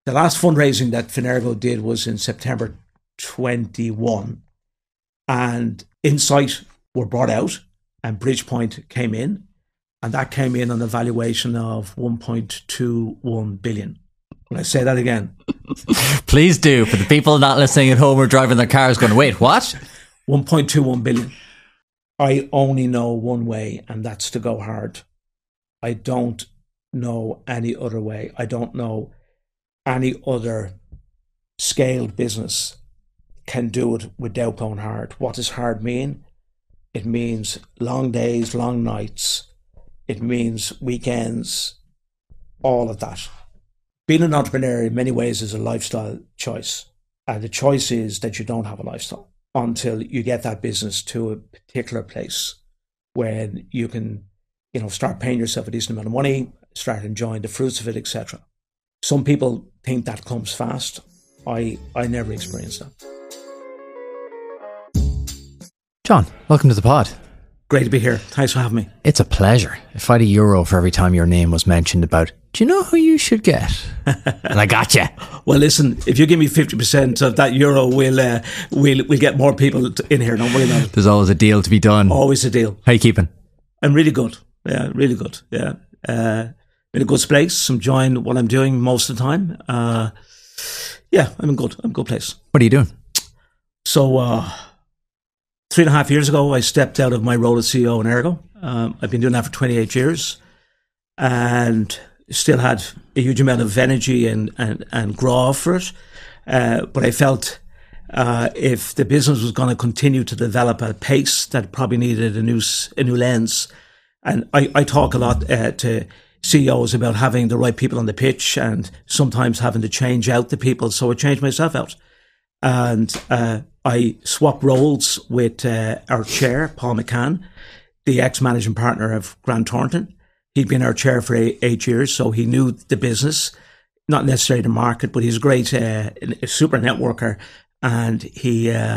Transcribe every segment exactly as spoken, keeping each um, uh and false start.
the last fundraising that Finergo did was in September twenty-one, and Insight were brought out and Bridgepoint came in, and that came in on a valuation of one point two one billion. When I say that again. Please do, for the people not listening at home or driving their cars going, wait, what? one point two one billion. I only know one way, and that's to go hard. I don't know any other way. I don't know any other scaled business can do it without going hard. What does hard mean? It means long days, long nights. It means weekends, all of that. Being an entrepreneur in many ways is a lifestyle choice. And the choice is that you don't have a lifestyle until you get that business to a particular place where you can, you know, start paying yourself a decent amount of money, start enjoying the fruits of it, et cetera. Some people think that comes fast. I, I never experienced that. John, welcome to the pod. Great to be here. Thanks for having me. It's a pleasure. If I had a euro for every time your name was mentioned about, do you know who you should get? And I got you. Well, listen, if you give me fifty percent of that euro, we'll, uh, we'll, we'll get more people in here. Don't worry about it. There's always a deal to be done. Always a deal. How you keeping? I'm really good. Yeah, really good. Yeah. Uh, in a good place. I'm enjoying what I'm doing most of the time. Uh, yeah, I'm in good. I'm in a good place. What are you doing? So, uh, three and a half years ago, I stepped out of my role as C E O in Ergo. Um, I've been doing that for twenty-eight years and still had a huge amount of energy and, and, and grow for it. Uh, but I felt uh, if the business was going to continue to develop at a pace, that probably needed a new a new lens. And I, I talk a lot uh, to C E Os about having the right people on the pitch and sometimes having to change out the people. So I changed myself out. And uh, I swapped roles with uh, our chair, Paul McCann, the ex-managing partner of Grant Thornton. He'd been our chair for eight, eight years, so he knew the business, not necessarily the market, but he's a great, uh, a super networker, and he uh,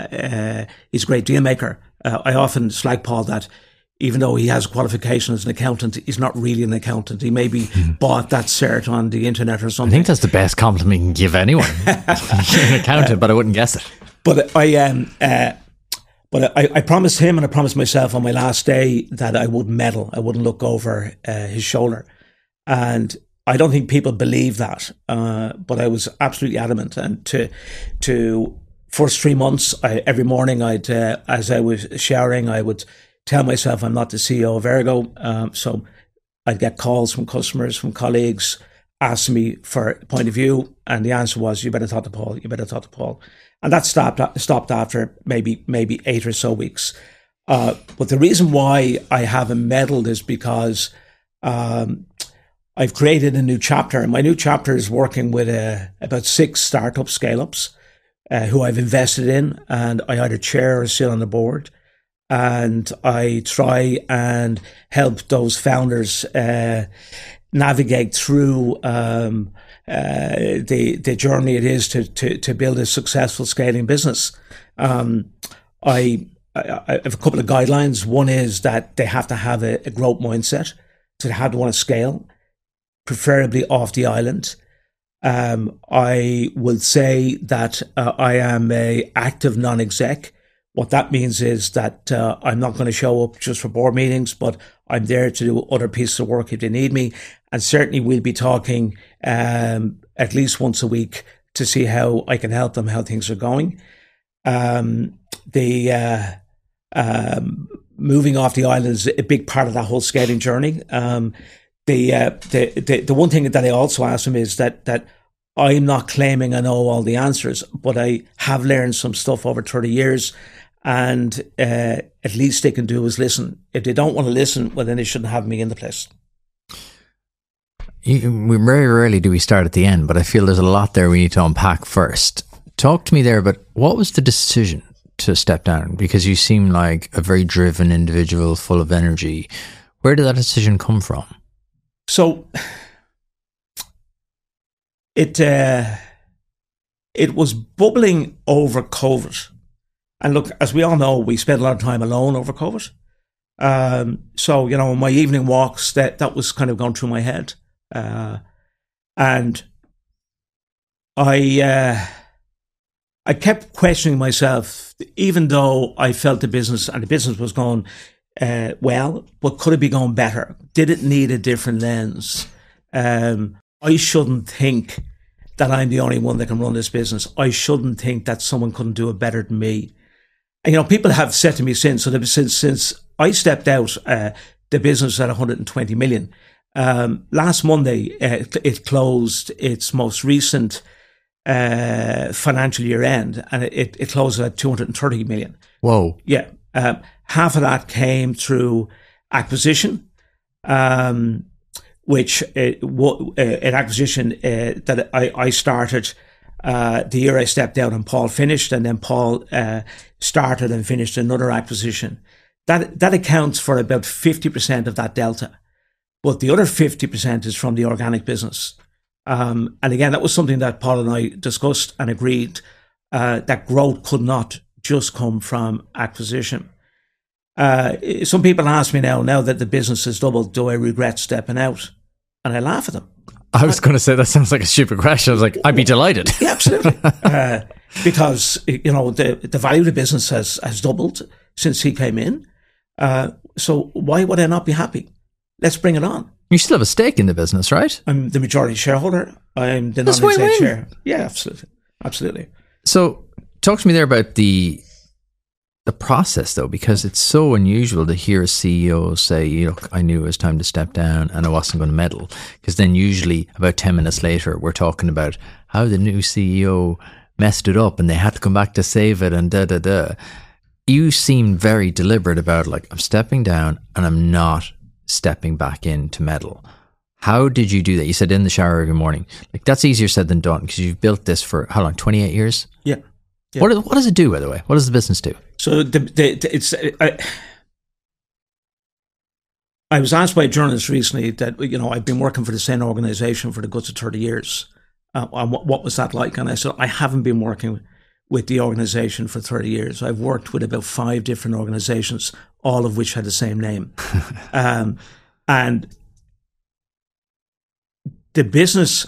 uh, he's a great deal maker. Uh, I often slag Paul that even though he has a qualification as an accountant, he's not really an accountant. He maybe mm. bought that cert on the internet or something. I think that's the best compliment you can give anyone. You're an accountant, but I wouldn't guess it. But I um, uh, but I, I promised him and I promised myself on my last day that I wouldn't meddle. I wouldn't look over uh, his shoulder. And I don't think people believe that. Uh, but I was absolutely adamant. And to to first three months, I, every morning, I'd uh, as I was showering, I would tell myself I'm not the C E O of Ergo. Um, so I'd get calls from customers, from colleagues, asking me for a point of view. And the answer was, you better talk to Paul, you better talk to Paul. And that stopped stopped after maybe maybe eight or so weeks. Uh, but the reason why I haven't meddled is because um, I've created a new chapter. And my new chapter is working with uh, about six startup scale-ups uh, who I've invested in. And I either chair or sit on the board. And I try and help those founders uh, navigate through um, uh, the the journey it is to to to build a successful scaling business. Um, I, I I have a couple of guidelines. One is that they have to have a, a growth mindset, so they have to want to scale, preferably off the island. Um, I will say that uh, I am a active non-exec. What that means is that uh, I'm not going to show up just for board meetings, but I'm there to do other pieces of work if they need me. And certainly we'll be talking um, at least once a week to see how I can help them, how things are going. Um, the uh, um, moving off the island is a big part of that whole scaling journey. Um, the, uh, the the the one thing that I also ask them is that that I'm not claiming I know all the answers, but I have learned some stuff over thirty years. And uh, at least they can do is listen. If they don't want to listen, well, then they shouldn't have me in the place. You, we very rarely do we start at the end, but I feel there's a lot there we need to unpack first. Talk to me there, but what was the decision to step down? Because you seem like a very driven individual, full of energy. Where did that decision come from? So it uh, it was bubbling over COVID. And look, as we all know, we spent a lot of time alone over COVID. Um, so, you know, my evening walks, that, that was kind of going through my head. Uh, and I uh, I kept questioning myself, even though I felt the business and the business was going uh, well, but could it be going better? Did it need a different lens? Um, I shouldn't think that I'm the only one that can run this business. I shouldn't think that someone couldn't do it better than me. And, you know, people have said to me since, so since since I stepped out, uh, the business is at one hundred twenty million. Um, last Monday, uh, it closed its most recent uh, financial year end, and it, it closed at two hundred thirty million. Whoa. Yeah. Um, half of that came through acquisition, um, which uh, w- uh, an acquisition uh, that I, I started uh, the year I stepped out and Paul finished, and then Paul uh, started and finished another acquisition. That, that accounts for about fifty percent of that delta. But the other fifty percent is from the organic business. Um, and again, that was something that Paul and I discussed and agreed uh, that growth could not just come from acquisition. Uh, some people ask me now, now that the business has doubled, do I regret stepping out? And I laugh at them. I was going to say, that sounds like a stupid question. I was like, I'd be delighted. Yeah, absolutely. uh, because, you know, the, the value of the business has, has doubled since he came in. Uh, so why would I not be happy? Let's bring it on. You still have a stake in the business, right? I'm the majority shareholder. I'm the That's non-exec win-win. chair. Yeah, absolutely. Absolutely. So talk to me there about the the process, though, because it's so unusual to hear a C E O say, look, I knew it was time to step down and I wasn't going to meddle. Because then usually about ten minutes later, we're talking about how the new C E O messed it up and they had to come back to save it and da, da, da. You seem very deliberate about, like, I'm stepping down and I'm not stepping back in to meddle. How did you do that? You said in the shower every morning. Like, that's easier said than done, because you've built this for how long? twenty-eight years? Yeah. yeah. What what does it do, by the way? What does the business do? So the, the, the, it's I, I was asked by a journalist recently that, you know, I've been working for the same organization for the guts of thirty years. Uh, and what, what was that like? And I said, I haven't been working with the organization for thirty years. I've worked with about five different organizations, all of which had the same name. um, and the business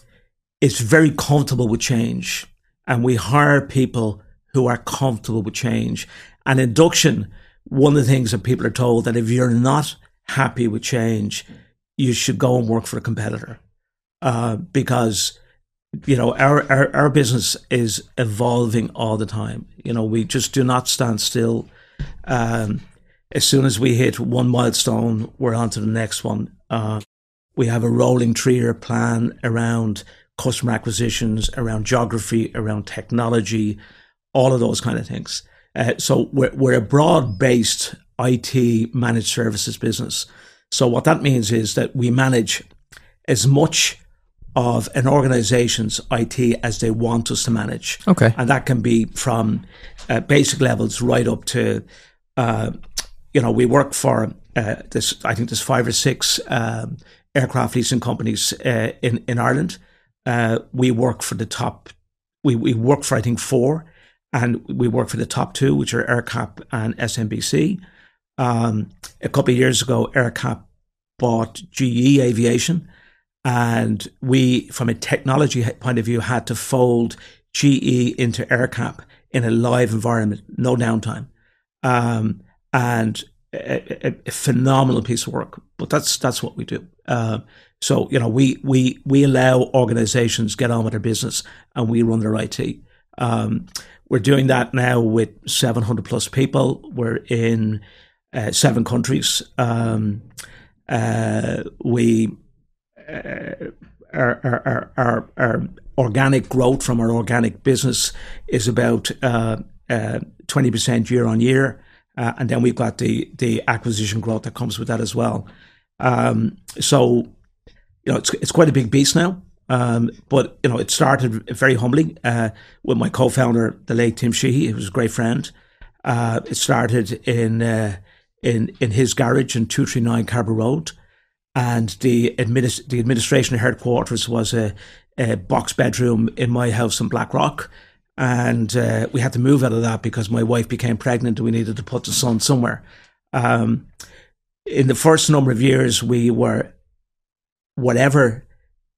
is very comfortable with change, and we hire people who are comfortable with change. And induction, one of the things that people are told that if you're not happy with change, you should go and work for a competitor, uh, because you know, our, our, our business is evolving all the time. You know, we just do not stand still. Um, as soon as we hit one milestone, we're on to the next one. Uh, we have a rolling three-year plan around customer acquisitions, around geography, around technology, all of those kind of things. Uh, so we're, we're a broad-based I T managed services business. So what that means is that we manage as much of an organization's I T as they want us to manage. Okay. And that can be from uh, basic levels right up to, uh, you know, we work for uh, this, I think there's five or six um, aircraft leasing companies uh, in, in Ireland. Uh, we work for the top, we, we work for, I think, four, and we work for the top two, which are AerCap and S M B C. Um, a couple of years ago, AerCap bought G E Aviation. And we, from a technology point of view, had to fold G E into AerCap in a live environment, no downtime, um, and a, a, a phenomenal piece of work. But that's that's what we do. Uh, so you know, we we we allow organisations get on with their business, and we run their I T. Um, we're doing that now with seven hundred plus people. We're in uh, seven countries. Um, uh, we. Uh, our, our, our, our organic growth from our organic business is about uh, uh, twenty percent year on year. Uh, and then we've got the, the acquisition growth that comes with that as well. Um, so, you know, it's, it's quite a big beast now. Um, but, you know, it started very humbly uh, with my co-founder, the late Tim Sheehy, who was a great friend. Uh, it started in, uh, in, in his garage in two thirty-nine Carber Road. And the administ- the administration headquarters was a, a box bedroom in my house in Blackrock. And uh, we had to move out of that because my wife became pregnant and we needed to put the son somewhere. Um, in the first number of years, we were, whatever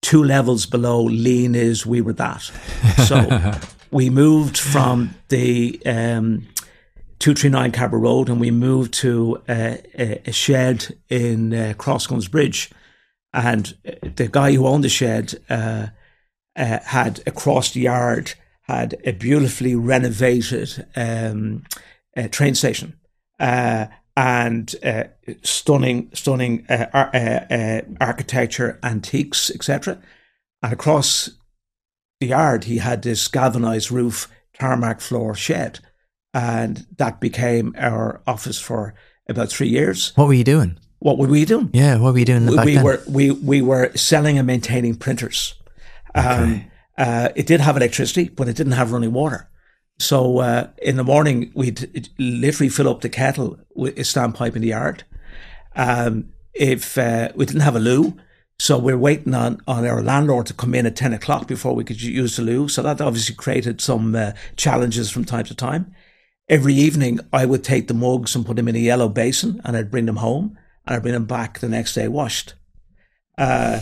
two levels below Lean is, we were that. So we moved from the um, two thirty-nine Cabra Road, and we moved to uh, a, a shed in uh, Crossguns Bridge. And the guy who owned the shed uh, uh, had across the yard had a beautifully renovated um, uh, train station uh, and uh, stunning, stunning uh, ar- uh, uh, architecture, antiques, et cetera. And across the yard, he had this galvanized roof, tarmac floor shed, and that became our office for about three years. What were you doing? What were we doing? Yeah, what were you doing back we then? were we we were selling and maintaining printers. Um, Okay. uh, it did have electricity, but it didn't have running water. So uh, in the morning, we'd literally fill up the kettle with a standpipe in the yard. Um, if uh, we didn't have a loo, so we're waiting on, on our landlord to come in at ten o'clock before we could use the loo. So that obviously created some uh, challenges from time to time. Every evening, I would take the mugs and put them in a yellow basin, and I'd bring them home, and I'd bring them back the next day washed. Uh,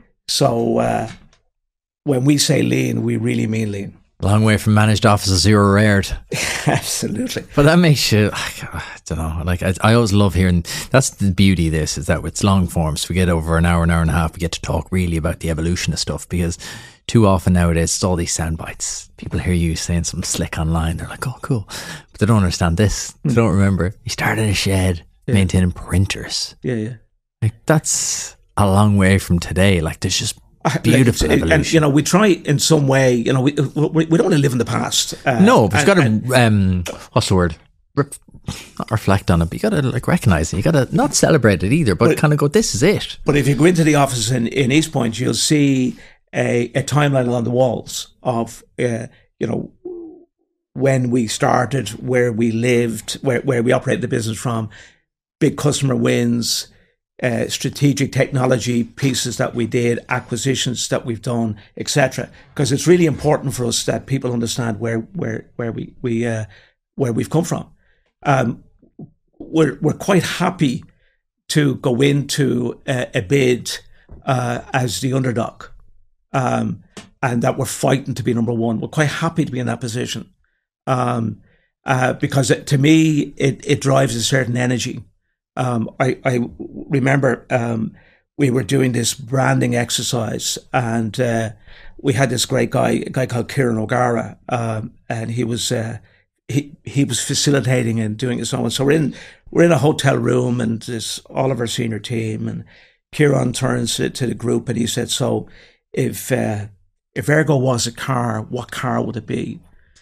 so uh, when we say lean, we really mean lean. Long way from managed offices you were reared. Absolutely. But that makes you, I don't know, like I, I always love hearing, that's the beauty of this, is that it's long forms. We get over an hour, an hour and a half, we get to talk really about the evolution of stuff, because too often nowadays it's all these sound bites. People hear you saying something slick online, they're like, oh cool, but they don't understand this. They don't remember. You started in a shed, yeah. maintaining printers. Yeah, yeah. Like that's a long way from today. Like there's just beautiful like, evolution. And, you know, we try in some way, you know, we we, we don't want to live in the past. Uh, no, but you've and, got to, um, what's the word? Re- not reflect on it, but you got to like recognize it. You got to not celebrate it either, but, but kind of go, this is it. But if you go into the office in, in East Point, you'll see a, a timeline on the walls of, uh, you know, when we started, where we lived, where, where we operated the business from, big customer wins, Uh, strategic technology pieces that we did, acquisitions that we've done, et cetera. Because it's really important for us that people understand where where where we we uh, where we've come from. Um, we're we're quite happy to go into a, a bid uh, as the underdog, um, and that we're fighting to be number one. We're quite happy to be in that position um, uh, because it, to me it it drives a certain energy. Um, I, I remember um, we were doing this branding exercise, and uh, we had this great guy, a guy called Kieran O'Gara, um, and he was uh, he he was facilitating and doing his own. So we're in we're in a hotel room, and there's all of our senior team, and Kieran turns to, to the group, and he said, "So, if uh, if Ergo was a car, what car would it be?"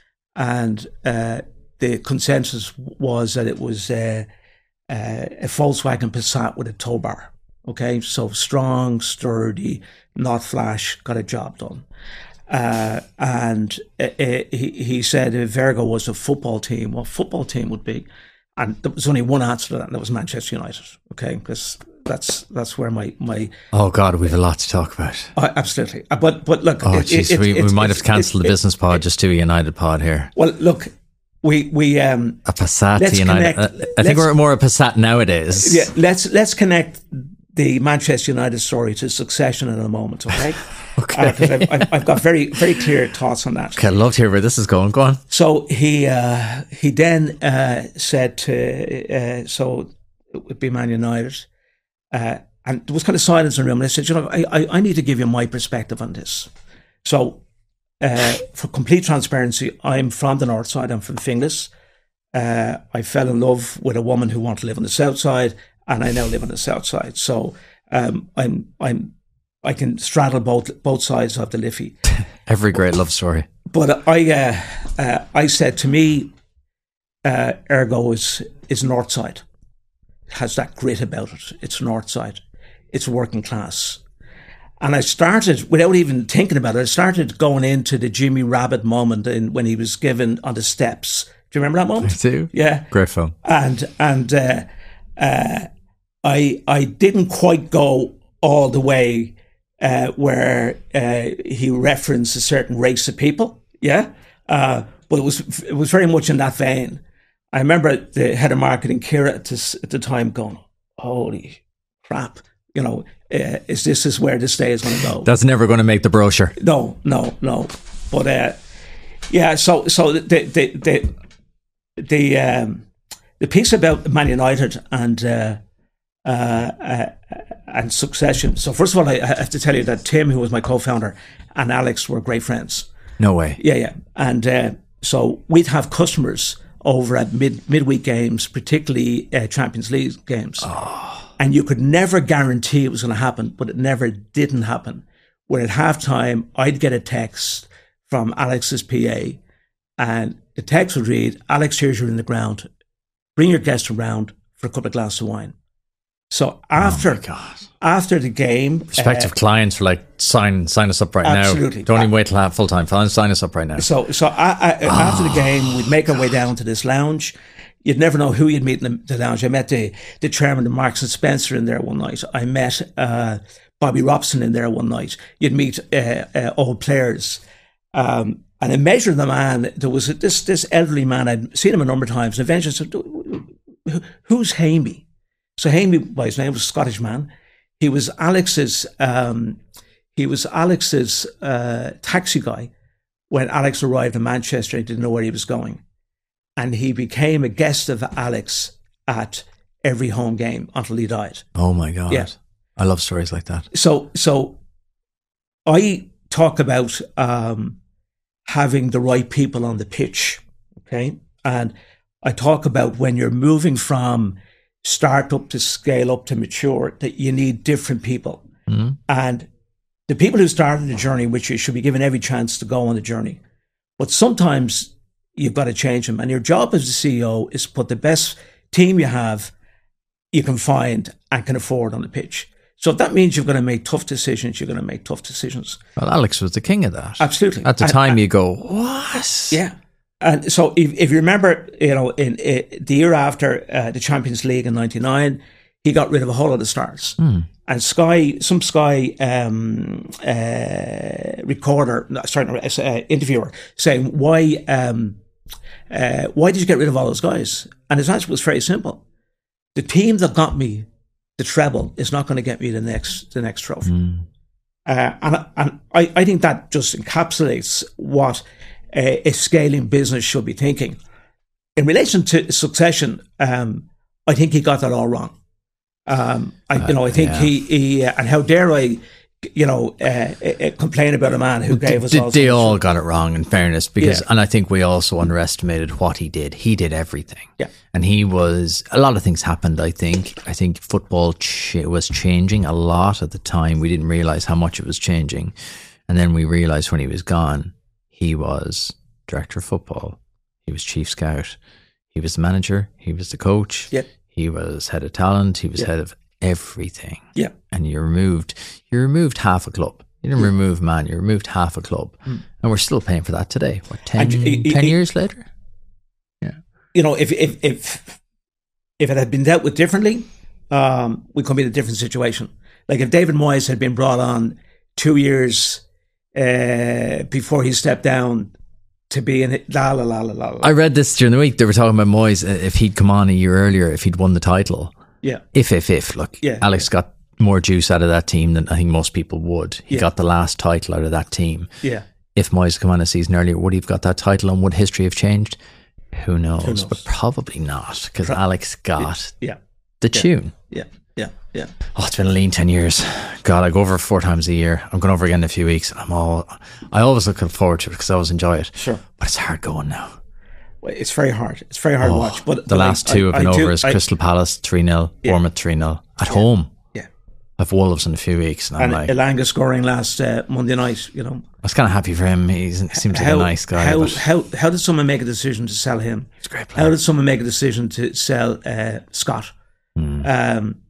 And uh, the consensus was that it was. Uh, Uh, a Volkswagen Passat with a tow bar. Okay, so strong, sturdy, not flash, got a job done. Uh, and uh, uh, he, he said if Ergo was a football team, what football team would be? And there was only one answer to that, and that was Manchester United. Okay, because that's that's where my my. Oh God, we've a lot to talk about. Uh, absolutely, uh, but but look, oh it, jeez, it, we, it, we it, might it, have cancelled it, the business pod it, just to a United pod here. Well, look. We we um a Passat United. Connect, uh, I think we're more a Passat nowadays. Yeah, let's let's connect the Manchester United story to Succession in a moment, okay? okay. Because uh, I've, I've got very very clear thoughts on that. Okay, I'd love to hear where this is going. Go on. So he uh, he then uh, said to uh, so it would be Man United, uh, and there was kind of silence in the room. And I said, you know, I I, I need to give you my perspective on this. So. Uh, for complete transparency, I'm from the north side. I'm from Finglas. Uh, I fell in love with a woman who wanted to live on the south side, and I now live on the south side. So um, I'm I'm I can straddle both both sides of the Liffey. Every great love story. But I uh, uh, I said to me, uh, Ergo is is north side. It has that grit about it. It's north side. It's working class. And I started, without even thinking about it, I started going into the Jimmy Rabbit moment in, when he was given on the steps. Do you remember that moment? I do. Yeah. Great film. And and uh, uh, I I didn't quite go all the way uh, where uh, he referenced a certain race of people. Yeah. Uh, but it was it was very much in that vein. I remember the head of marketing, Kira, at, this, at the time going, holy crap. You know, uh, is this is where this day is going to go. That's never going to make the brochure. No, no, no. But uh, yeah, so so the the the the, um, the piece about Man United and uh, uh, uh, and succession. So first of all, I have to tell you that Tim, who was my co-founder, and Alex were great friends. No way. Yeah, yeah. And uh, so we'd have customers over at mid midweek games, particularly uh, Champions League games. Oh. And you could never guarantee it was going to happen, but it never didn't happen. Where at halftime, I'd get a text from Alex's P A, and the text would read, "Alex, here's you're in the ground. Bring your guests around for a couple of glasses of wine." So after oh my God. after the game, prospective uh, clients were like, sign sign us up right absolutely. now. Don't even wait till I have full time. Sign us up right now. So so I, I, oh, after the game, we'd make our way down to this lounge. You'd never know who you'd meet in the, the lounge. I met the the chairman of Marks and Spencer in there one night. I met uh, Bobby Robson in there one night. You'd meet uh, uh, old players. Um, and I measured the man. There was this this elderly man. I'd seen him a number of times. And eventually I said, "Who's Hamey?" So Hamey, by his name, was a Scottish man. He was Alex's. Um, he was Alex's uh, taxi guy when Alex arrived in Manchester. He didn't know where he was going, and he became a guest of Alex at every home game until he died. Oh my God! Yeah. I love stories like that. So, so I talk about um, having the right people on the pitch, okay, and I talk about when you're moving from start up to scale up to mature, that you need different people. Mm-hmm. And the people who started the journey, which you should be given every chance to go on the journey. But sometimes you've got to change them. And your job as a C E O is to put the best team you have, you can find and can afford on the pitch. So if that means you're going to make tough decisions, you're going to make tough decisions. Well, Alex was the king of that. Absolutely. At the and, time and, you go, what? Yeah. And so if, if you remember, you know, in, in the year after uh, the Champions League in ninety-nine, he got rid of a whole lot of stars. Mm. And Sky, some Sky um, uh, recorder, sorry, uh, interviewer, saying, why, um, uh, why did you get rid of all those guys? And his answer was very simple. The team that got me the treble is not going to get me the next the next trophy. Mm. Uh, and and I, I think that just encapsulates what a, a scaling business should be thinking. In relation to succession, um, I think he got that all wrong. Um, I, you know, I think uh, yeah. he, he uh, and how dare I, you know, uh, uh, complain about a man who gave us they, all. They all got it wrong, in fairness, because, yeah. and I think we also underestimated what he did. He did everything. Yeah. And he was, a lot of things happened, I think. I think football ch- was changing a lot at the time. We didn't realize how much it was changing. And then we realized when he was gone, he was director of football. He was chief scout. He was the manager. He was the coach. Yeah. He was head of talent. He was yeah. head of everything. Yeah. And you removed, you removed half a club. You didn't mm. remove man, you removed half a club. Mm. And we're still paying for that today. What, ten, it, it, ten it, years later? Yeah. You know, if if if if it had been dealt with differently, um, we could be in a different situation. Like if David Moyes had been brought on two years uh, before he stepped down to be in it, la la la la la. I read this during the week. They were talking about Moyes, if he'd come on a year earlier, if he'd won the title. Yeah. If, if, if. Look, yeah, Alex yeah. got more juice out of that team than I think most people would. He yeah. got the last title out of that team. Yeah. If Moyes had come on a season earlier, would he have got that title and would history have changed? Who knows? Who knows? But probably not, because Pro- Alex got yeah. the yeah. tune. Yeah. Yeah. Yeah. Oh, it's been a lean ten years. God, I go over four times a year. I'm going over again in a few weeks. I'm all, I always look forward to it because I always enjoy it. Sure. But it's hard going now. Well, it's very hard. It's very hard oh, to watch. But the but last I, two I, have been I over do, as I, Crystal Palace three nil, yeah. Bournemouth three nil at yeah. home. Yeah. I've Wolves in a few weeks. And, and I'm like, Elanga scoring last uh, Monday night, you know. I was kind of happy for him. He seems how, like a nice guy. How, but how how did someone make a decision to sell him? He's a great player. How did someone make a decision to sell uh, Scott? Mm. Um,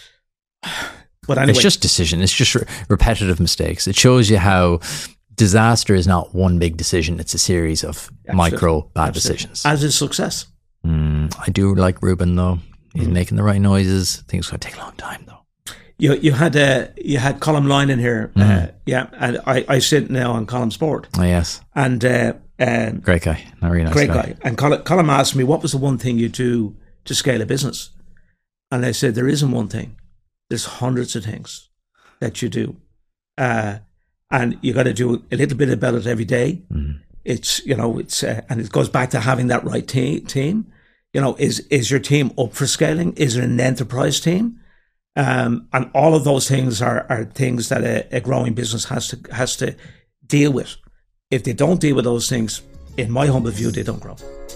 but anyway. It's just decision. It's just re- repetitive mistakes. It shows you how disaster is not one big decision. It's a series of Absolutely. micro bad Absolutely. decisions. As is success. Mm, I do like Ruben though. He's mm. making the right noises. I think it's going to take a long time though. You you had uh, you had Colm Line in here, mm. uh, yeah, and I, I sit now on Colm's board. Oh yes, and uh, um, great guy, not really nice great guy. guy. And Colm, Colm asked me, "What was the one thing you do to scale a business?" And I said, "There isn't one thing. There's hundreds of things." that you do. Uh, and you got to do a little bit about it every day. Mm. It's, you know, it's, uh, and it goes back to having that right te- team. You know, is, is your team up for scaling? Is it an enterprise team? Um, and all of those things are, are things that a, a growing business has to, has to deal with. If they don't deal with those things, in my humble view, they don't grow.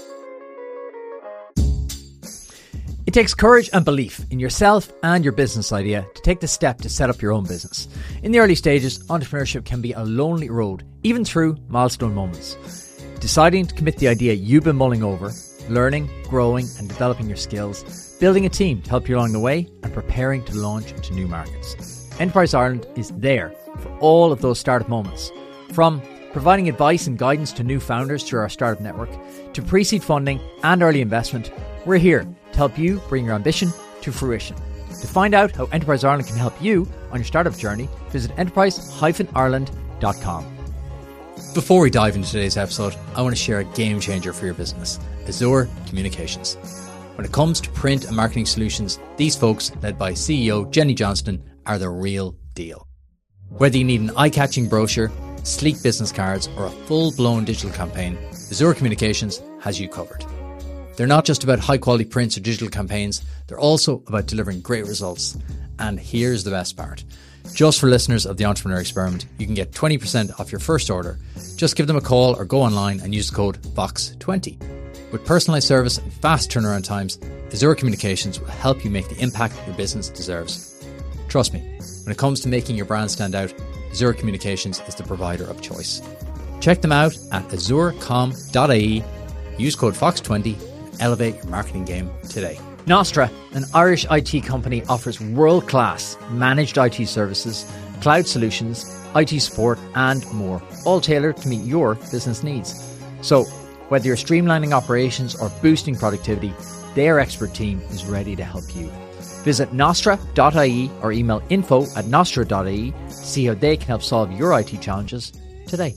It takes courage and belief in yourself and your business idea to take the step to set up your own business. In the early stages, entrepreneurship can be a lonely road, even through milestone moments. Deciding to commit the idea you've been mulling over, learning, growing and developing your skills, building a team to help you along the way, and preparing to launch into new markets. Enterprise Ireland is there for all of those startup moments. From providing advice and guidance to new founders through our startup network, to pre-seed funding and early investment, we're here to help you bring your ambition to fruition. To find out how Enterprise Ireland can help you on your startup journey, visit enterprise dash ireland dot com. Before we dive into today's episode, I want to share a game changer for your business, Azure Communications. When it comes to print and marketing solutions, these folks, led by C E O Jenny Johnston, are the real deal. Whether you need an eye-catching brochure, sleek business cards, or a full-blown digital campaign, Azure Communications has you covered. They're not just about high-quality prints or digital campaigns, they're also about delivering great results. And here's the best part. Just for listeners of the Entrepreneur Experiment, you can get twenty percent off your first order. Just give them a call or go online and use the code V O X twenty. With personalised service and fast turnaround times, Azure Communications will help you make the impact your business deserves. Trust me, when it comes to making your brand stand out, Azure Communications is the provider of choice. Check them out at azure com dot I E, use code V O X twenty, and elevate your marketing game today. Nostra, an Irish I T company, offers world-class managed I T services, cloud solutions, I T support and more, all tailored to meet your business needs. So, whether you're streamlining operations or boosting productivity, their expert team is ready to help you. Visit nostra dot I E or email info at nostra dot I E to see how they can help solve your I T challenges today.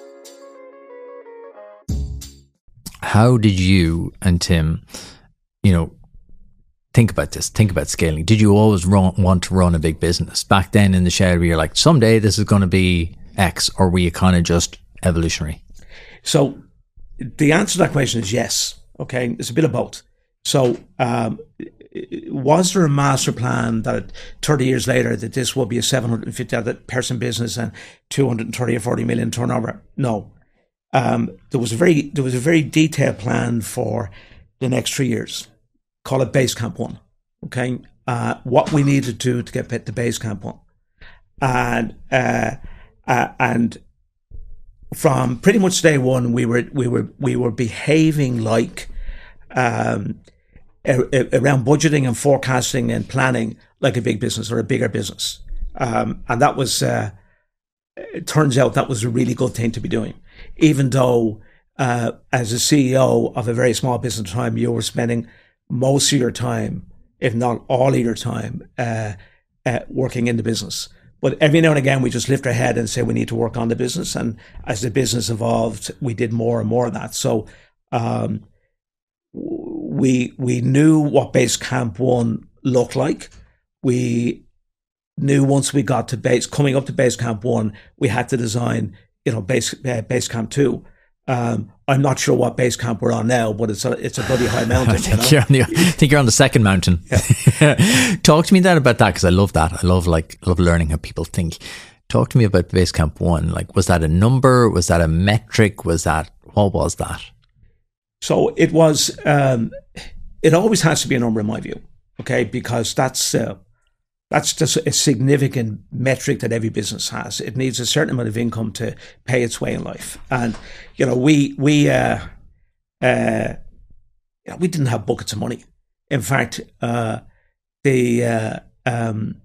How did you and Tim, you know, think about this, think about scaling? Did you always run, want to run a big business? Back then in the shed, where you're like, someday this is going to be X, or were you kind of just evolutionary? So the answer to that question is yes. Okay, it's a bit of both. So um, was there a master plan that thirty years later that this will be a seven hundred fifty person business and two hundred thirty or forty million turnover? No. Um, there was a very there was a very detailed plan for the next three years. Call it Basecamp One. Okay, uh, what we needed to do to get to Basecamp One, and uh, uh, and from pretty much day one, we were we were we were behaving like um, a, a, around budgeting and forecasting and planning like a big business or a bigger business, um, and that was. Uh, it turns out that was a really good thing to be doing, even though uh, as a C E O of a very small business at the time, you were spending most of your time, if not all of your time, uh, uh, working in the business. But every now and again, we just lift our head and say we need to work on the business. And as the business evolved, we did more and more of that. So um, we we knew what Basecamp One looked like. We knew once we got to base, coming up to Basecamp One, we had to design, you know, base uh, Basecamp Two. Um, I'm not sure what base camp we're on now, but it's a it's a bloody high mountain. I think, you know? you're, on the, I think you're on the second mountain. Yeah. Talk to me then about that, because I love that. I love like love learning how people think. Talk to me about Basecamp One. Like, was that a number? Was that a metric? Was that what was that? So it was. Um, it always has to be a number in my view, okay? Because that's uh, that's just a significant metric that every business has. It needs a certain amount of income to pay its way in life, and you know we we uh, uh, you know, we didn't have buckets of money. In fact, uh, the uh, um,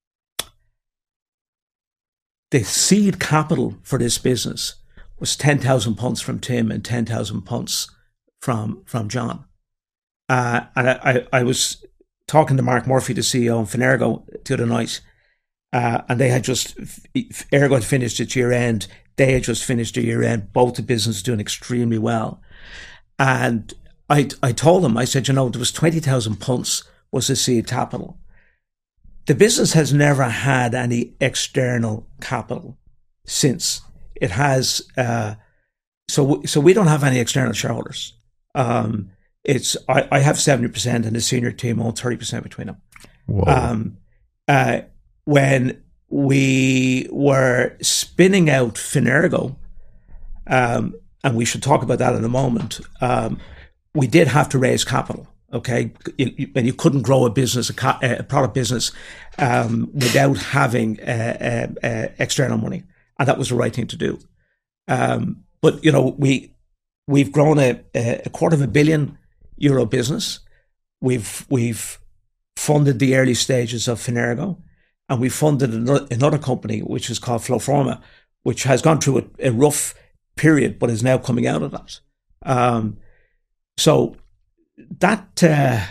the seed capital for this business was ten thousand punts from Tim and ten thousand punts from from John. Uh, and I, I, I was talking to Mark Murphy, the C E O of Fenergo, the other night, uh, and they had just, Ergo had finished its year end, they had just finished their year end, both the businesses doing extremely well. And I I told them, I said, you know, there was twenty thousand punts was the seed capital. the business has never had any external capital since. It has, uh, so so we don't have any external shareholders. Um, it's I, I have seventy percent and the senior team own thirty percent between them. Whoa. Um, uh, when we were spinning out Finergo, um, and we should talk about that in a moment, um, we did have to raise capital. Okay, you, you, and you couldn't grow a business, a, ca- a product business, um, without having uh, uh, uh, external money, and that was the right thing to do. Um, but you know, we we've grown a, a quarter of a billion euro business. We've we've funded the early stages of Finergo, and we funded another, another company which is called Flowforma, which has gone through a, a rough period, but is now coming out of that. Um, so. That uh,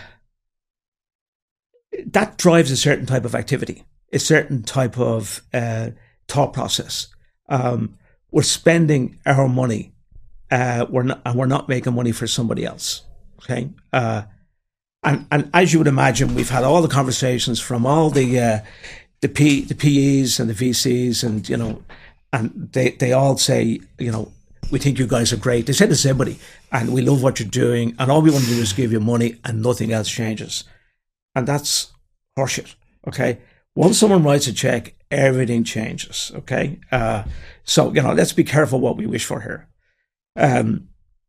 that drives a certain type of activity, a certain type of uh, thought process. Um, we're spending our money, uh, we're not, and we're not making money for somebody else. Okay, uh, and and as you would imagine, we've had all the conversations from all the uh, the P the P Es and the V Cs, and you know, and they they all say, you know, we think you guys are great. They say this to everybody, and we love what you're doing, and all we want to do is give you money, and nothing else changes. And that's horseshit, okay? Once someone writes a check, everything changes, okay? Uh, so, you know, let's be careful what we wish for here. Um,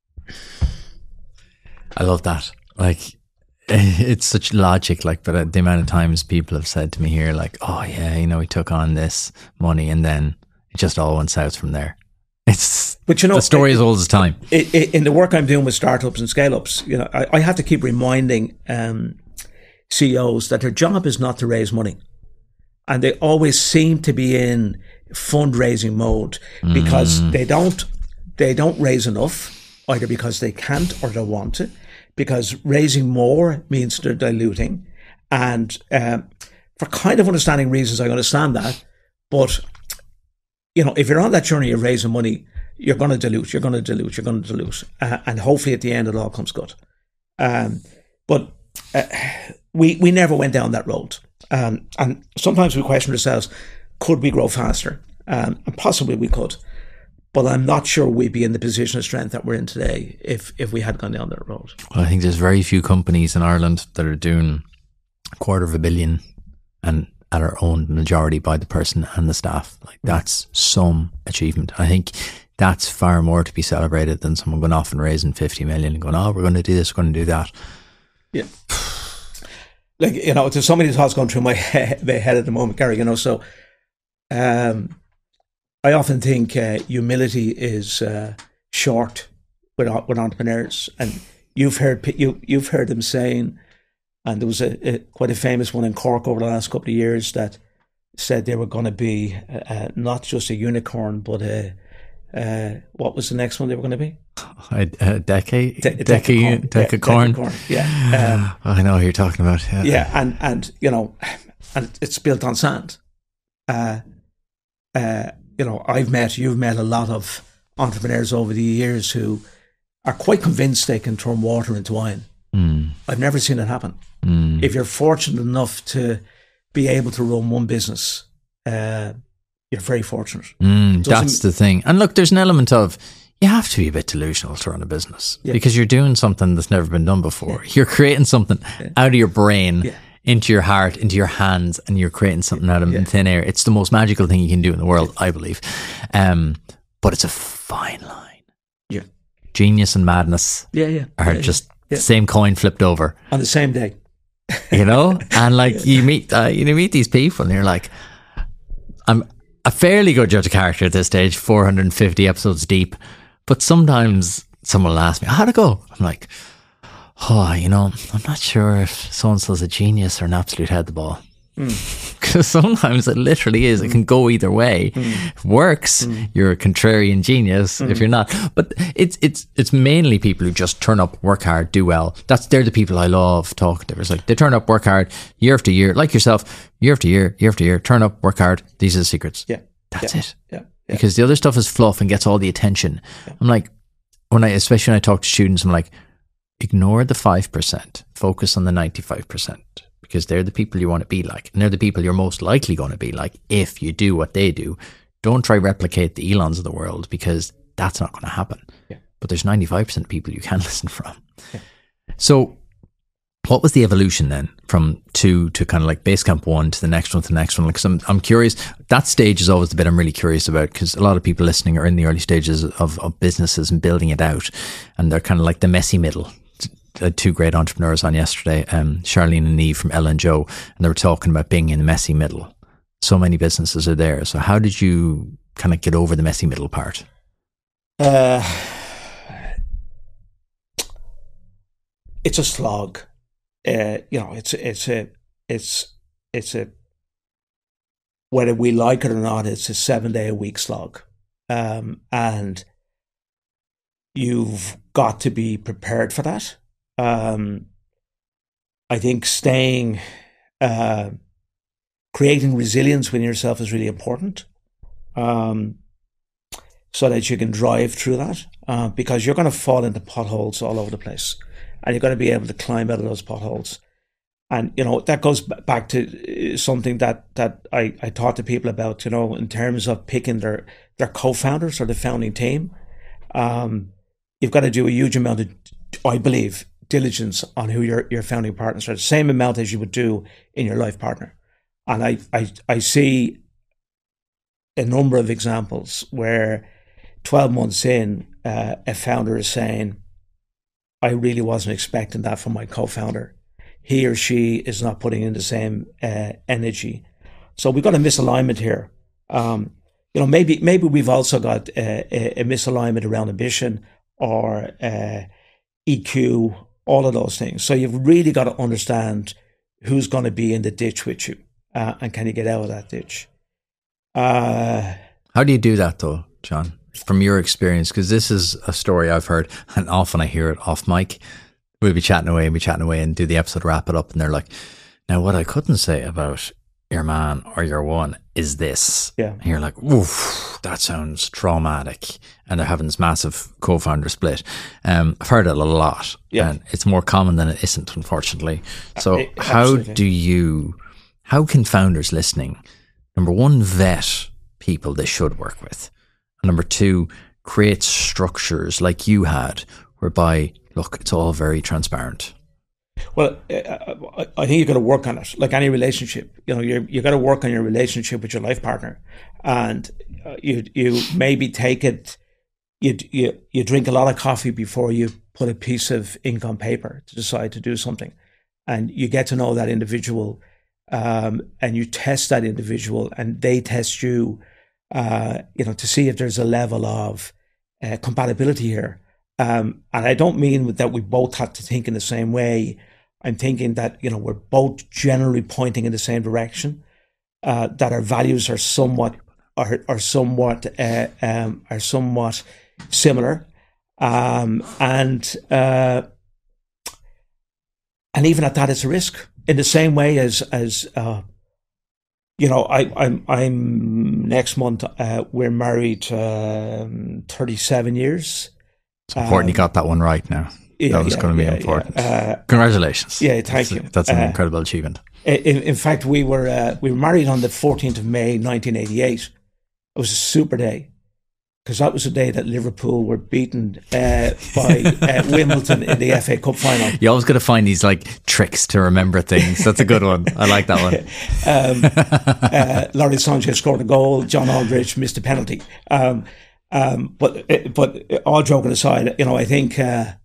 I love that. Like, it's such logic, like, but the amount of times people have said to me here, like, oh, yeah, you know, we took on this money, and then it just all went south from there. It's but you know the story is old as time. It, it, in the work I'm doing with startups and scale ups, you know, I, I have to keep reminding um, C E Os that their job is not to raise money, and they always seem to be in fundraising mode because mm. they don't they don't raise enough, either because they can't or don't want to, because raising more means they're diluting, and um, for kind of understanding reasons, I understand that, but. You know, if you're on that journey of raising money, you're going to dilute, you're going to dilute, you're going to dilute. Uh, and hopefully at the end, it all comes good. Um, but uh, we we never went down that road. Um, and sometimes we question ourselves, could we grow faster? Um, and possibly we could. But I'm not sure we'd be in the position of strength that we're in today if, if we had gone down that road. Well, I think there's very few companies in Ireland that are doing a quarter of a billion and that are owned majority by the person and the staff. Like, that's some achievement. I think that's far more to be celebrated than someone going off and raising fifty million and going, oh, we're going to do this, we're going to do that. Yeah. Like, you know, there's so many thoughts going through my head, my head at the moment, Gary, you know, so um, I often think uh, humility is uh, short with, with entrepreneurs. And you've heard, you, you've heard them saying, and there was a, a quite a famous one in Cork over the last couple of years that said they were going to be uh, not just a unicorn, but a uh, what was the next one they were going to be? A, a decade, De- a deca, decacorn. Yeah, decacorn. Yeah. Um, I know what you're talking about. Yeah, yeah, and and you know, and it's built on sand. Uh, uh, you know, I've met, you've met a lot of entrepreneurs over the years who are quite convinced they can turn water into wine. Mm. I've never seen it happen. Mm. If you're fortunate enough to be able to run one business, uh, you're very fortunate. Mm, that's the thing. And look, there's an element of you have to be a bit delusional to run a business yeah. because you're doing something that's never been done before. Yeah. You're creating something yeah. out of your brain yeah. into your heart, into your hands, and you're creating something out of yeah. thin air. It's the most magical thing you can do in the world, I believe. Um, but it's a fine line. Yeah, genius and madness. Yeah, yeah, are yeah, just yeah. the same coin flipped over on the same day. You know, and like yeah. you meet, uh, you meet these people, and you're like, I'm a fairly good judge of character at this stage, four hundred fifty episodes deep. But sometimes someone will ask me, how'd it go? I'm like, oh, you know, I'm not sure if so-and-so's a genius or an absolute head the ball. Because mm. sometimes it literally is. Mm. It can go either way. Mm. If it works, mm. you're a contrarian genius. Mm. If you're not, but it's it's it's mainly people who just turn up, work hard, do well. That's they're the people I love talking to. It's like they turn up, work hard, year after year, like yourself, year after year, year after year. Turn up, work hard. These are the secrets. Yeah, that's yeah. it. Yeah. yeah, because the other stuff is fluff and gets all the attention. Yeah. I'm like, when I, especially when I talk to students, I'm like, ignore the five percent, focus on the ninety-five percent. because they're the people you want to be like, and they're the people you're most likely going to be like if you do what they do. Don't try replicate the Elons of the world, because that's not going to happen. Yeah. But there's ninety-five percent of people you can listen from. Yeah. So what was the evolution then from two to kind of like Basecamp one to the next one to the next one? Like, I'm, I'm curious, that stage is always the bit I'm really curious about, because a lot of people listening are in the early stages of, of businesses and building it out, and they're kind of like the messy middle. I had two great entrepreneurs on yesterday, um, Charlene and Eve from Ella and Joe, and they were talking about being in the messy middle. So many businesses are there. So how did you kind of get over the messy middle part? Uh, it's a slog. Uh, you know, it's it's a it's it's a whether we like it or not, it's a seven day a week slog, um, and you've got to be prepared for that. Um, I think staying, uh, creating resilience within yourself is really important, um, so that you can drive through that, uh, because you're going to fall into potholes all over the place. And you're going to be able to climb out of those potholes. And, you know, that goes back to something that, that I, I talk to people about, you know, in terms of picking their, their co-founders or the founding team. Um, you've got to do a huge amount of, I believe, diligence on who your, your founding partners are, the same amount as you would do in your life partner. And I, I, I see a number of examples where twelve months in, uh, a founder is saying, I really wasn't expecting that from my co-founder. He or she is not putting in the same uh, energy. So we've got a misalignment here. Um, you know, maybe maybe we've also got uh, a, a misalignment around ambition or uh, E Q, all of those things. So you've really got to understand who's going to be in the ditch with you, uh, and can you get out of that ditch? Uh, How do you do that though, John? From your experience, because this is a story I've heard, and often I hear it off mic. We'll be chatting away and be chatting away and do the episode, wrap it up, and they're like, now what I couldn't say about your man or your one is this. Yeah. And you're like, oof, that sounds traumatic. And they're having this massive co-founder split. Um, I've heard it a lot. Yeah. And it's more common than it isn't, unfortunately. So uh, how do you, how can founders listening, number one, vet people they should work with? Number two, create structures like you had, whereby, look, it's all very transparent. Well, I, I think you've got to work on it, like any relationship. You know, you you got to work on your relationship with your life partner, and uh, you you maybe take it. You you you drink a lot of coffee before you put a piece of ink on paper to decide to do something, and you get to know that individual, um, and you test that individual, and they test you. Uh, you know, to see if there's a level of uh, compatibility here. Um, and I don't mean that we both have to think in the same way. I'm thinking that, you know, we're both generally pointing in the same direction, uh, that our values are somewhat are, are somewhat uh, um, are somewhat similar, um, and uh, and even at that, it's a risk. In the same way as as uh, you know, I, I'm I'm next month. Uh, we're married um, thirty-seven years. It's important um, you got that one right now. Yeah, that was yeah, going to be yeah, important. Yeah. Uh, Congratulations. Yeah, thank that's you. A, that's an uh, incredible achievement. In, in fact, we were uh, we were married on the fourteenth of May, nineteen eighty-eight. It was a super day, because that was the day that Liverpool were beaten uh, by uh, Wimbledon in the F A Cup final. You always got to find these like tricks to remember things. That's a good one. I like that one. um, uh, Laurie Sanchez scored a goal. John Aldridge missed a penalty. Um, um, but but all joking aside, you know, I think uh,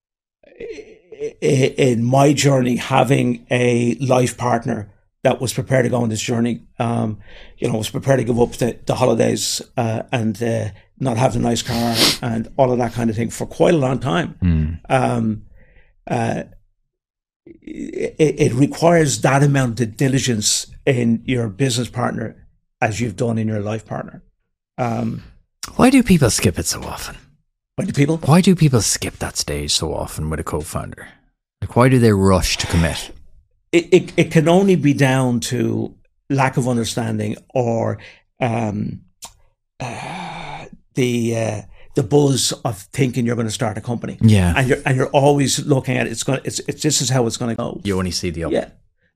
in my journey, having a life partner that was prepared to go on this journey, um, you know, was prepared to give up the, the holidays uh, and uh, not have the nice car and all of that kind of thing for quite a long time. Mm. Um, uh, it, it requires that amount of diligence in your business partner as you've done in your life partner. Um, Why do people skip it so often? Why do people? Why do people skip that stage so often with a co-founder? Like, why do they rush to commit? It, it it can only be down to lack of understanding or um, uh, the uh, the buzz of thinking you're going to start a company. Yeah, and you're and you're always looking at it. It's going. It's it's this is how it's going to go. You only see the up. Yeah,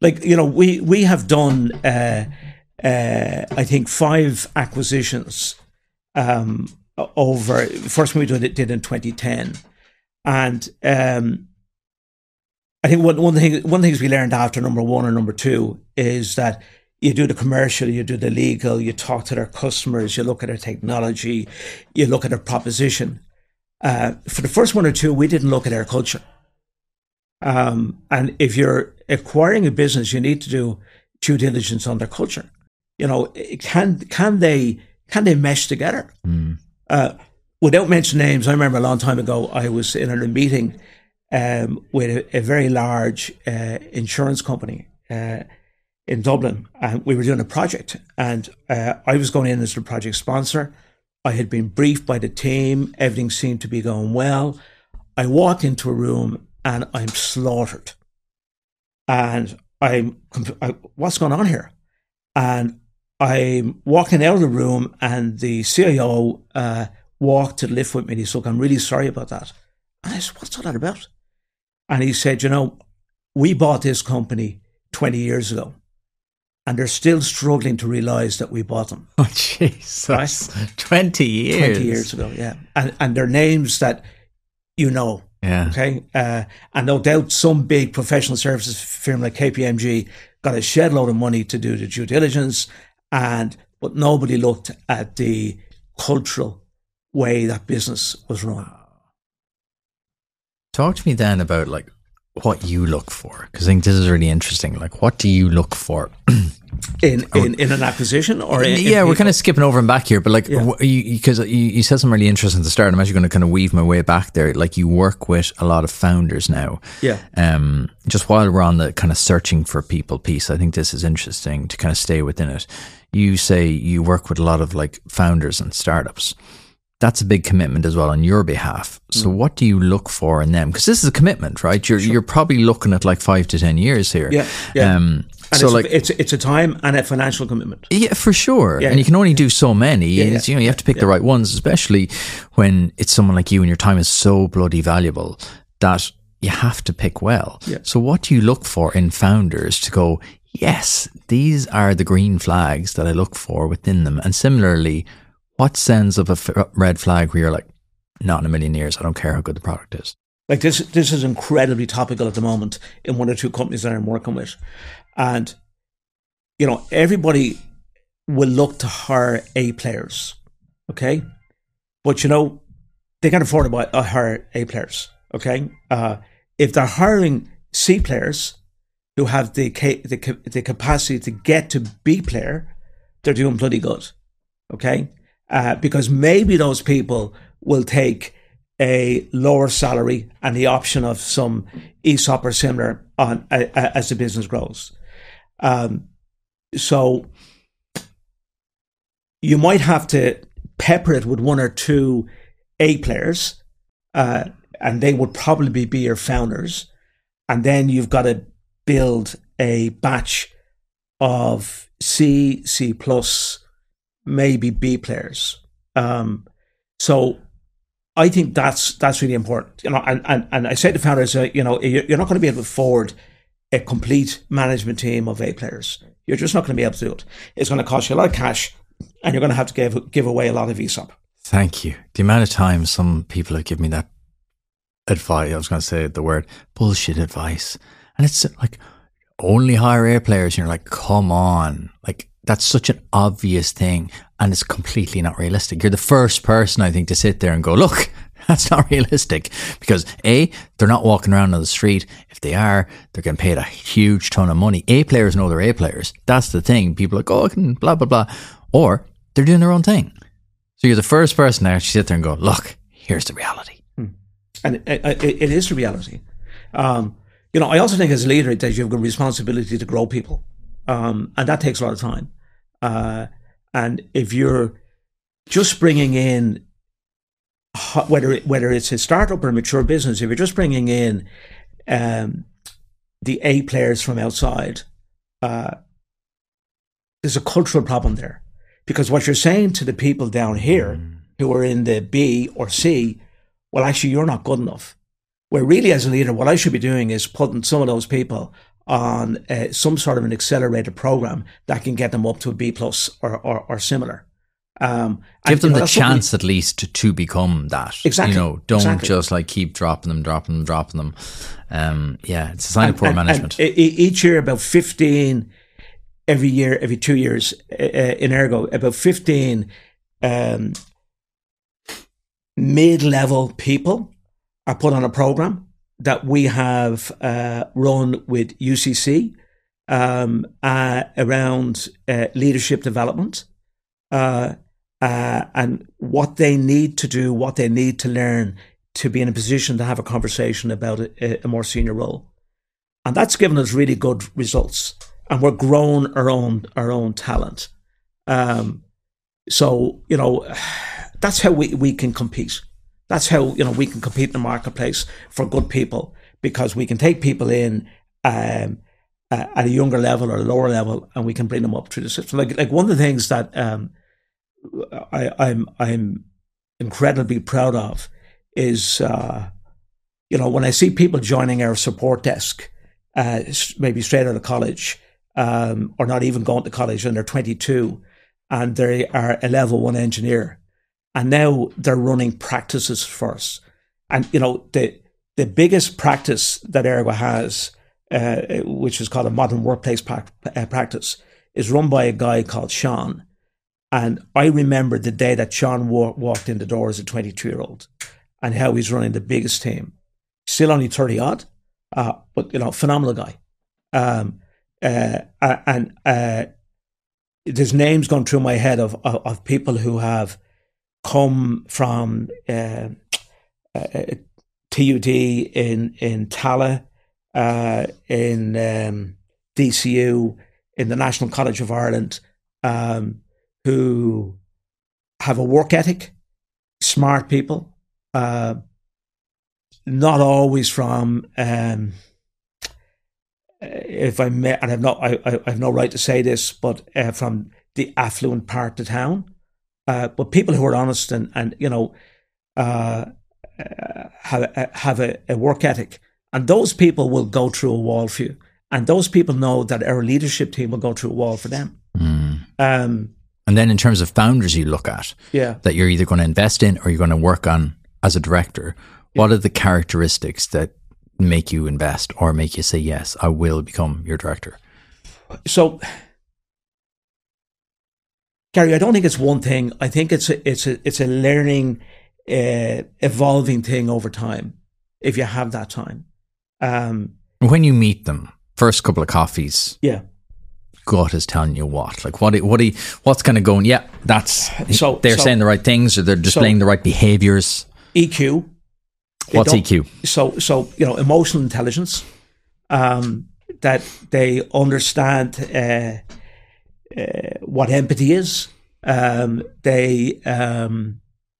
Like, you know, we, we have done, uh, uh, I think, five acquisitions um, over, first one we did, did in twenty ten. And um, I think one, one, thing, one of the things we learned after number one or number two is that you do the commercial, you do the legal, you talk to their customers, you look at their technology, you look at their proposition. Uh, for the first one or two, we didn't look at their culture. Um, and if you're acquiring a business, you need to do due diligence on their culture. You know, can can they can they mesh together? Mm. Uh, without mentioning names, I remember a long time ago, I was in a meeting um, with a, a very large uh, insurance company uh, in Dublin, and we were doing a project, and uh, I was going in as the project sponsor. I had been briefed by the team. Everything seemed to be going well. I walk into a room and I'm slaughtered. And I'm, I, what's going on here? And I'm walking out of the room, and the C I O uh, walked to the lift with me, and he said, "Look, I'm really sorry about that." And I said, "What's all that about?" And he said, "You know, we bought this company twenty years ago, and they're still struggling to realise that we bought them." Oh, Jesus. Right? twenty years. twenty years ago, yeah. And, and they're names that you know. Yeah. Okay. Uh, and no doubt some big professional services firm like K P M G got a shed load of money to do the due diligence, and but nobody looked at the cultural way that business was run. Talk to me then about like what you look for, because I think this is really interesting. Like, what do you look for in in, in an acquisition, or in, yeah, in we're kind of skipping over and back here, but like, yeah. you because you, you said something really interesting at the start. I'm actually going to kind of weave my way back there. Like, you work with a lot of founders now. Yeah. Um. Just while we're on the kind of searching for people piece, I think this is interesting to kind of stay within it. You say you work with a lot of like founders and startups. That's a big commitment as well on your behalf. So mm. what do you look for in them? Because this is a commitment, right? You're sure. you're probably looking at like five to ten years here. Yeah, yeah. Um, and so it's like a, it's it's a time and a financial commitment. Yeah, for sure. Yeah, and you can only do so many. Yeah, yeah. You know, you have to pick yeah. the right ones, especially when it's someone like you and your time is so bloody valuable that you have to pick well. Yeah. So what do you look for in founders to go, yes, these are the green flags that I look for within them? And similarly, what sends up a f- red flag where you're like, not in a million years, I don't care how good the product is? Like this, this is incredibly topical at the moment in one or two companies that I'm working with. And, you know, everybody will look to hire A players, okay? But, you know, they can't afford to buy, uh, hire A players, okay? Uh, if they're hiring C players who have the, ca- the, ca- the capacity to get to B player, they're doing bloody good, okay? Uh, because maybe those people will take a lower salary and the option of some E S O P or similar on uh, as the business grows. Um, so you might have to pepper it with one or two A players, uh, and they would probably be your founders. And then you've got to build a batch of C, C plus, maybe B players. Um, so I think that's that's really important. You know, and, and, and I say to founders, uh, you know, you're not going to be able to afford a complete management team of A players. You're just not going to be able to do it. It's going to cost you a lot of cash, and you're going to have to give give away a lot of E S O P. Thank you. The amount of times some people have given me that advice, I was going to say the word bullshit advice, and it's like, only hire A players. And you're like, come on, like that's such an obvious thing, and it's completely not realistic. You're the first person, I think, to sit there and go, look, that's not realistic, because A, they're not walking around on the street. If they are, they're getting paid a huge ton of money. A players know they're A players. That's the thing. People are like, oh, I can blah, blah, blah. Or they're doing their own thing. So you're the first person to actually sit there and go, look, here's the reality. Hmm. And it, it, it is the reality. Um, you know, I also think as a leader that you have a responsibility to grow people. Um, and that takes a lot of time. Uh, and if you're just bringing in, whether it, whether it's a startup or a mature business, if you're just bringing in um, the A players from outside, uh, there's a cultural problem there. Because what you're saying to the people down here who are in the B or C, well, actually, you're not good enough. Where really, as a leader, what I should be doing is putting some of those people on uh, some sort of an accelerated program that can get them up to a B plus or, or, or similar. Um, Give and, them you know, the chance we, at least to, to become that. Exactly. You know, don't exactly. just like keep dropping them, dropping them, dropping them. Um, yeah, it's a sign and, of poor and, management. And each year, about fifteen, every year, every two years uh, in Ergo, about fifteen um, mid-level people are put on a program that we have uh, run with U C C um, uh, around uh, leadership development. Uh, uh, and what they need to do, what they need to learn to be in a position to have a conversation about a, a more senior role. And that's given us really good results. And we're growing our own our own talent. Um, so, you know, that's how we, we can compete. That's how, you know, we can compete in the marketplace for good people, because we can take people in um, uh, at a younger level or a lower level, and we can bring them up through the system. Like, like one of the things that um, I, I'm I'm incredibly proud of is, uh, you know, when I see people joining our support desk, uh, maybe straight out of college, um, or not even going to college, and they're twenty-two, and they are a level one engineer, and now they're running practices for us. And you know, the the biggest practice that Ergo has, uh, which is called a modern workplace pra- uh, practice, is run by a guy called Sean. And I remember the day that Sean wa- walked in the door as a twenty-two-year-old, and how he's running the biggest team. Still only thirty odd, uh, but you know, phenomenal guy. Um, uh, and uh, there's names going through my head of of, of people who have come from uh, uh, T U D in in Tala, uh, in um, D C U, in the National College of Ireland, um, who have a work ethic, smart people, uh, not always from, um, if I may, and I've not, I, I have no right to say this, but uh, from the affluent part of town, uh, but people who are honest and, and you know, uh, uh, have, have a, a work ethic. And those people will go through a wall for you. And those people know that our leadership team will go through a wall for them. Mm. Um, And then in terms of founders you look at, yeah. that you're either going to invest in or you're going to work on as a director, yeah. What are the characteristics that make you invest or make you say, yes, I will become your director? So, Gary, I don't think it's one thing. I think it's a, it's a, it's a learning, uh, evolving thing over time, if you have that time. Um, when you meet them, first couple of coffees. Yeah. Gut is telling you what, like what, what, he, what's kind of going? Yeah, that's so. They're so, saying the right things, or they're displaying so, the right behaviors. E Q. What's E Q? So, so you know, emotional intelligence. Um, that they understand uh, uh, what empathy is. Um, they um,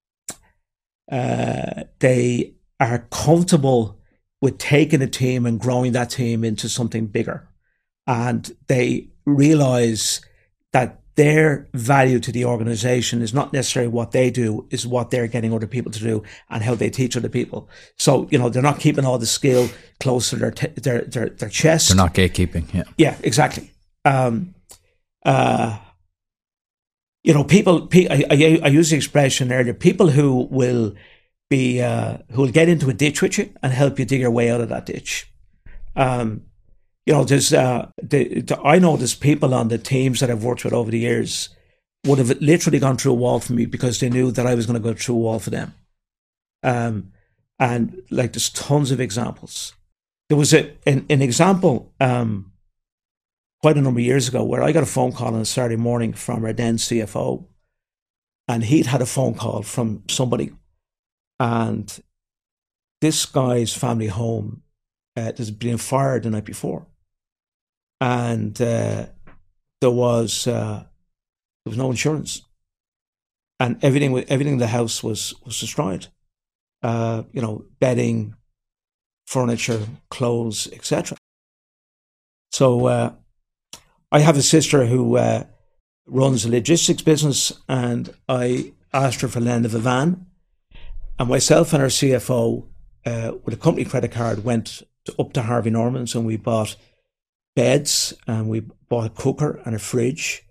uh, they are comfortable with taking a team and growing that team into something bigger, and they realize that their value to the organization is not necessarily what they do, is what they're getting other people to do and how they teach other people. So, you know, they're not keeping all the skill close to their, t- their, their, their chest. They're not gatekeeping. Yeah. Yeah, exactly. Um, uh, you know, people, I, I, I use the expression earlier, people who will be, uh, who will get into a ditch with you and help you dig your way out of that ditch. Um, You know, there's, uh, the, the, I know there's people on the teams that I've worked with over the years would have literally gone through a wall for me because they knew that I was going to go through a wall for them. Um, and like, there's tons of examples. There was a, an, an example um, quite a number of years ago where I got a phone call on a Saturday morning from our then C F O, and he'd had a phone call from somebody, and this guy's family home uh, has been fired the night before. And uh, there was uh, there was no insurance, and everything everything in the house was was destroyed. Uh, you know, bedding, furniture, clothes, et cetera. So uh, I have a sister who uh, runs a logistics business, and I asked her for lend of a van, and myself and our C F O, uh, with a company credit card, went to, up to Harvey Norman's, and we bought beds, and we bought a cooker and a fridge,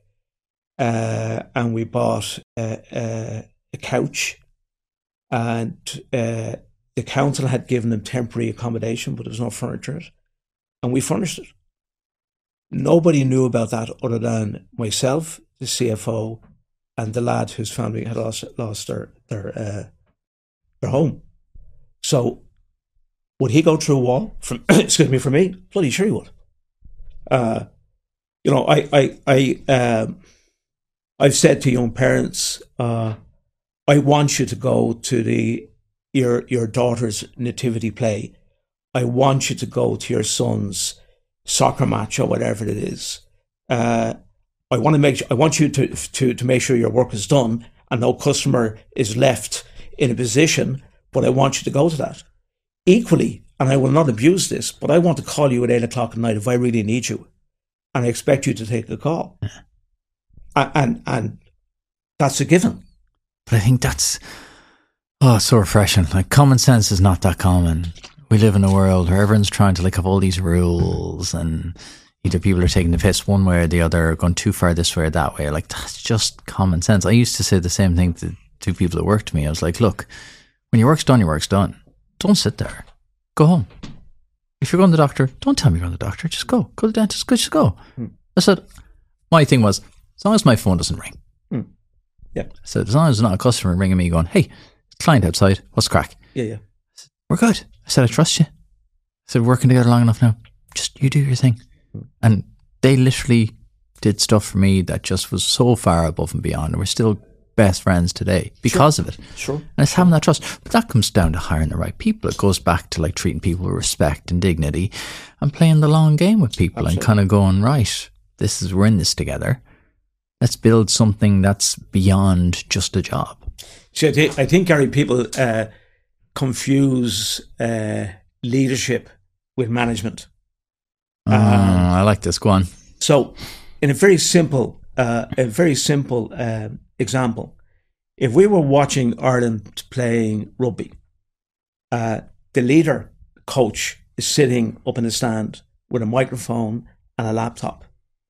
uh, and we bought a, a, a couch, and uh, the council had given them temporary accommodation, but there was no furniture in it, and we furnished it. Nobody knew about that other than myself, the C F O, and the lad whose family had lost lost their their uh, their home. So, would he go through a wall? From excuse me, for me, bloody sure he would. Uh, you know, I I I um, I've said to young parents, uh, I want you to go to the your your daughter's nativity play. I want you to go to your son's soccer match or whatever it is. Uh, I want to make sure, I want you to, to to make sure your work is done and no customer is left in a position, but I want you to go to that. Equally, and I will not abuse this, but I want to call you at eight o'clock at night if I really need you, and I expect you to take the call. and, and and that's a given. But I think that's oh so refreshing. Like, common sense is not that common. We live in a world where everyone's trying to like have all these rules, and either people are taking the piss one way or the other, or going too far this way or that way. Like, that's just common sense. I used to say the same thing to two people that worked for me. I was like, look, when your work's done, your work's done. Don't sit there. Go home. If you're going to the doctor, don't tell me you're going to the doctor. Just go. Go to the dentist. Go, just go. Hmm. I said, my thing was, as long as my phone doesn't ring. Hmm. Yeah. I said, as long as there's not a customer ringing me going, hey, client outside, what's the crack? Yeah, yeah. I said, we're good. I said, I trust you. I said, working together long enough now. Just you do your thing. Hmm. And they literally did stuff for me that just was so far above and beyond. And we're still best friends today because sure. of it. Sure. And it's having that trust. But that comes down to hiring the right people. It goes back to like treating people with respect and dignity and playing the long game with people. Absolutely. And kind of going, right, this is, we're in this together. Let's build something that's beyond just a job. See, I, th- I think, Gary, people uh, confuse uh, leadership with management. Uh, um, I like this. Go on. So, in a very simple, uh, a very simple uh, example, if we were watching Ireland playing rugby, uh, the leader, coach, is sitting up in the stand with a microphone and a laptop,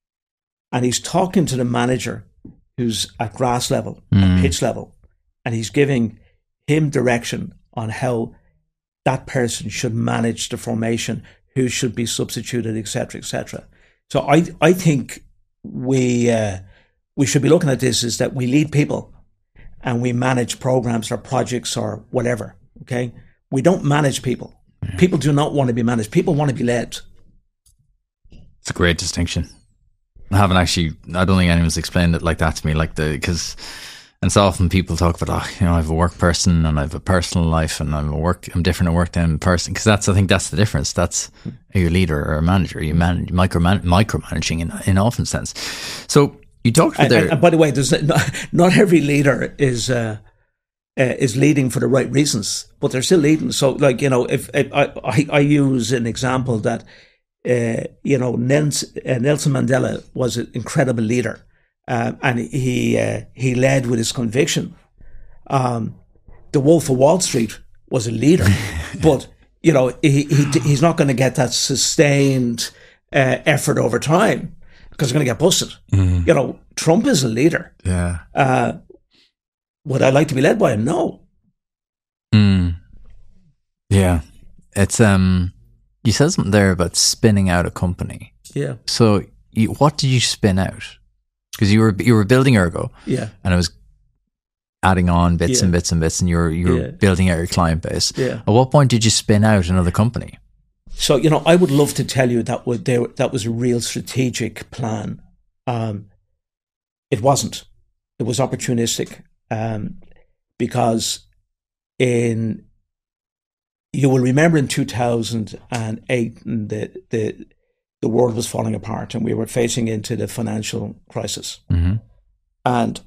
and he's talking to the manager, who's at grass level, mm. at pitch level, and he's giving him direction on how that person should manage the formation, who should be substituted, et cetera, et cetera. So I I think we uh, we should be looking at this is that we lead people and we manage programs or projects or whatever, okay? We don't manage people. Yeah. People do not want to be managed. People want to be led. It's a great distinction. I haven't actually, I don't think anyone's explained it like that to me, like the, because, and so often people talk about, oh, you know, I have a work person and I have a personal life and I'm a work, I'm different at work than a person. Because that's, I think that's the difference. That's, are you a leader or a manager? You manage, microman, micromanaging in, in often sense. So you talked about there. And, and by the way, there's not, not every leader is, uh, uh, is leading for the right reasons, but they're still leading. So like, you know, if, if I, I, I use an example that, Uh, you know, Nelson, uh, Nelson Mandela was an incredible leader, uh, and he uh, he led with his conviction. Um, the Wolf of Wall Street was a leader, but you know he, he he's not going to get that sustained uh, effort over time because he's going to get busted. Mm. You know, Trump is a leader. Yeah. Uh, would I like to be led by him? No. Mm. Yeah, it's um. You said something there about spinning out a company. Yeah. So, you, what did you spin out? Because you were you were building Ergo. Yeah. And it was adding on bits yeah. and bits and bits, and you were you were yeah. building out your client base. Yeah. At what point did you spin out another company? So, you know, I would love to tell you that would there that was a real strategic plan. Um, it wasn't. It was opportunistic, um, because in. You will remember in two thousand eight, the, the the world was falling apart and we were facing into the financial crisis. Mm-hmm. And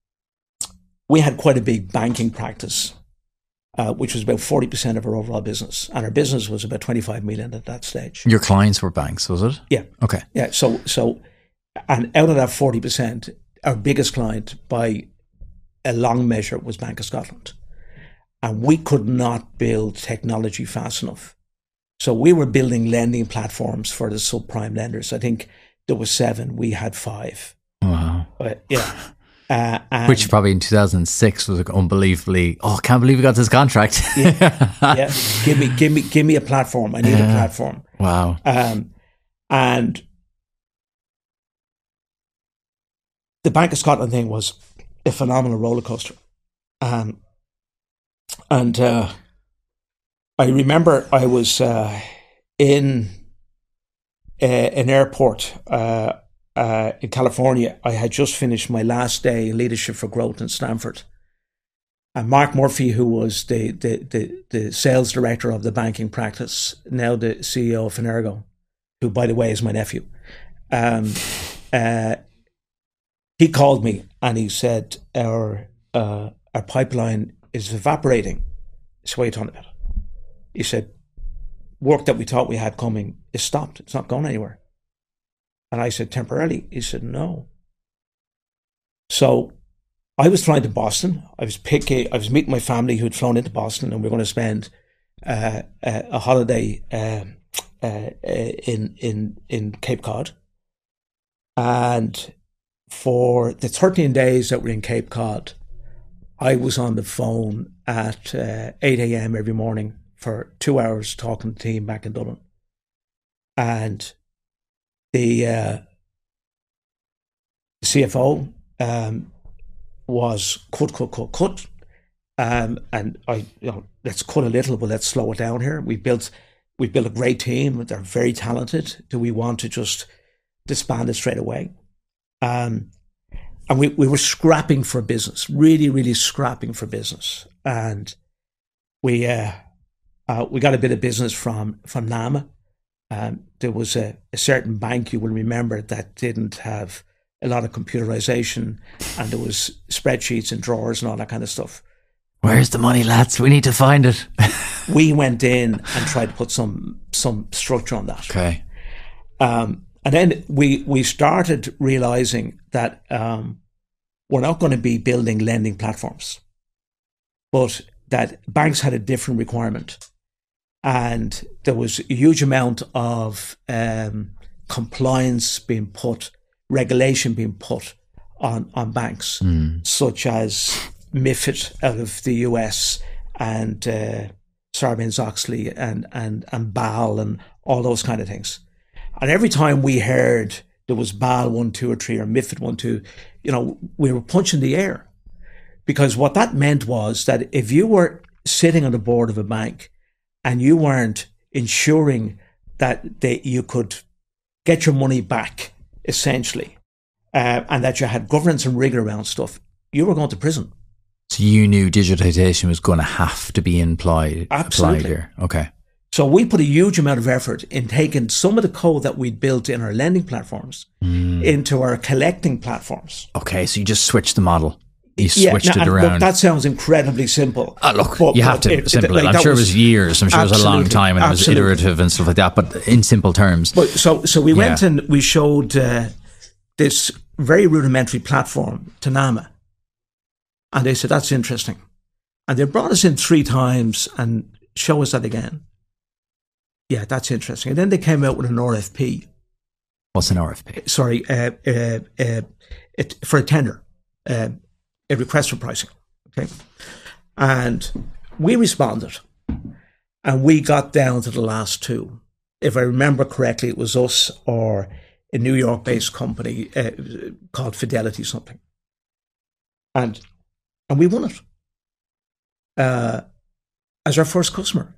we had quite a big banking practice, uh, which was about forty percent of our overall business. And our business was about twenty-five million at that stage. Your clients were banks, was it? Yeah. Okay. Yeah. So, so, and out of that forty percent, our biggest client by a long measure was Bank of Scotland. And we could not build technology fast enough So we were building lending platforms for the subprime lenders. I think there was seven. We had five. Wow. But, yeah. Uh, and Which probably in two thousand six was like unbelievably, oh, I can't believe we got this contract. yeah, yeah. Give me, give me, give me a platform. I need Yeah. a platform. Wow. Um, and the Bank of Scotland thing was a phenomenal roller coaster. Um, and uh, I remember I was uh, in uh, an airport uh, uh, in California. I had just finished my last day in Leadership for Growth in Stanford. And Mark Murphy, who was the, the, the, the sales director of the banking practice, now the C E O of Fenergo, who, by the way, is my nephew, um, uh, he called me and he said, our uh, our pipeline is evaporating. So what are you talking about? He said, work that we thought we had coming is stopped. It's not going anywhere. And I said, temporarily? He said, no. So I was flying to Boston. I was picking, I was meeting my family who had flown into Boston, and we were going to spend uh, a, a holiday um, uh, in in in Cape Cod. And for the thirteen days that we're in Cape Cod, I was on the phone at uh, eight a.m. every morning for two hours talking to the team back in Dublin. And the, uh, the C F O um, was cut, cut, cut, cut. Um, and I, you know, let's cut a little, but let's slow it down here. We built, we built a great team. They're very talented. Do we want to just disband it straight away? Um, and we, we were scrapping for business, really, really scrapping for business. And we uh, uh, we got a bit of business from, from NAMA. Um, there was a, a certain bank, you will remember, that didn't have a lot of computerization, and there was spreadsheets and drawers and all that kind of stuff. Where's the money, lads? We need to find it. We went in and tried to put some some structure on that. Okay. Um, and then we we started realizing that um, we're not going to be building lending platforms, but that banks had a different requirement. And there was a huge amount of um, compliance being put, regulation being put on, on banks, mm. such as MiFID out of the U S and uh, Sarbanes-Oxley and, and, and B A L and all those kind of things. And every time we heard there was B A L one, two, or three, or MiFID one, two, you know, we were punching the air. Because what that meant was that if you were sitting on the board of a bank and you weren't ensuring that they, you could get your money back, essentially, uh, and that you had governance and rigor around stuff, you were going to prison. So you knew digitization was going to have to be implied, applied here. Okay. So we put a huge amount of effort in taking some of the code that we'd built in our lending platforms mm. into our collecting platforms. Okay, so you just switched the model. You yeah, switched now, it around. Look, that sounds incredibly simple. Uh, look, but, you have but to it, simplify it. Like, I'm sure was, it was years. I'm sure it was a long time and absolutely. it was iterative and stuff like that, but in simple terms. But so so we went yeah. and we showed uh, this very rudimentary platform to NAMA. And they said, that's interesting. And they brought us in three times and show us that again. Yeah, that's interesting. And then they came out with an R F P. What's an R F P? Sorry, uh, uh, uh, it, for a tender. Uh, a request for pricing, okay? And we responded, and we got down to the last two. If I remember correctly, it was us or a New York-based company uh, called Fidelity something. And and we won it uh, as our first customer.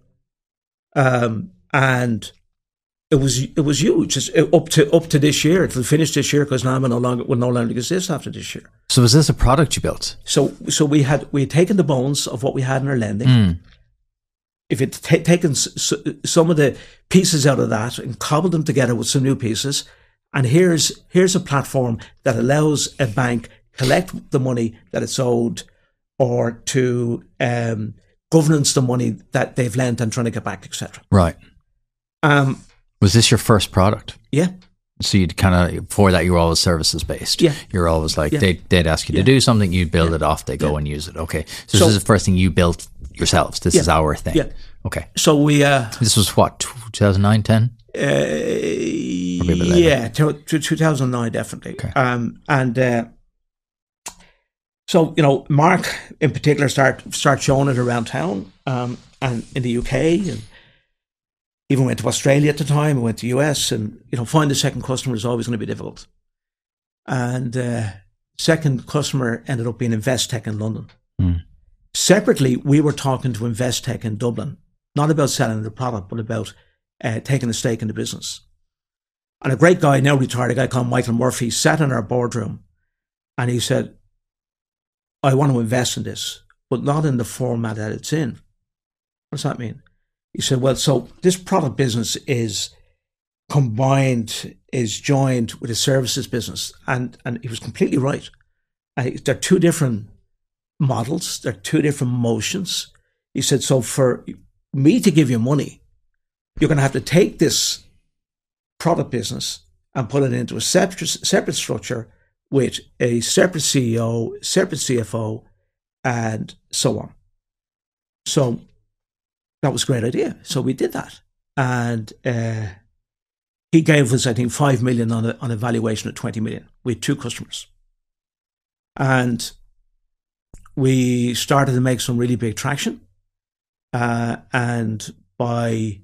Um, and It was it was huge. It's up to up to this year. It'll finish this year because NAMA no longer will no longer exist after this year. So was this a product you built? So so we had we had taken the bones of what we had in our lending. Mm. If it t- taken s- some of the pieces out of that and cobbled them together with some new pieces, and here's here's a platform that allows a bank collect the money that it's owed, or to um, governance the money that they've lent and trying to get back, et cetera. Right. Um. Was this your first product? Yeah, So you'd kind of, before that, you were always services based. Yeah. You're always like, Yeah. they'd, they'd ask you Yeah. to do something, you'd build Yeah. it off, they go Yeah. and use it. Okay. So, So- this is the first thing you built yourselves. This Yeah. is our thing. Yeah. Okay. So we, uh, This was what, two thousand nine, ten? uh a bit later. yeah, to, to two thousand nine, definitely. Okay. Um, and uh, so, you know, Mark in particular start start showing it around town, um, and in the U K, and even went to Australia at the time, and went to U S, and, you know, find a second customer is always going to be difficult. And uh, second customer ended up being Investec in London. Mm. Separately, we were talking to Investec in Dublin, not about selling the product, but about uh, taking a stake in the business. And a great guy, now retired, a guy called Michael Murphy, sat in our boardroom and he said, I want to invest in this, but not in the format that it's in. What does that mean? He said, well, so this product business is combined, is joined with a services business. And, and he was completely right. Uh, they're two different models, they're two different motions. He said, so for me to give you money, you're going to have to take this product business and put it into a separate, separate structure with a separate C E O, separate C F O, and so on. So that was a great idea. So we did that. And uh, he gave us, I think, five million on a, on a valuation of twenty million. We had two customers. And we started to make some really big traction. Uh, and by...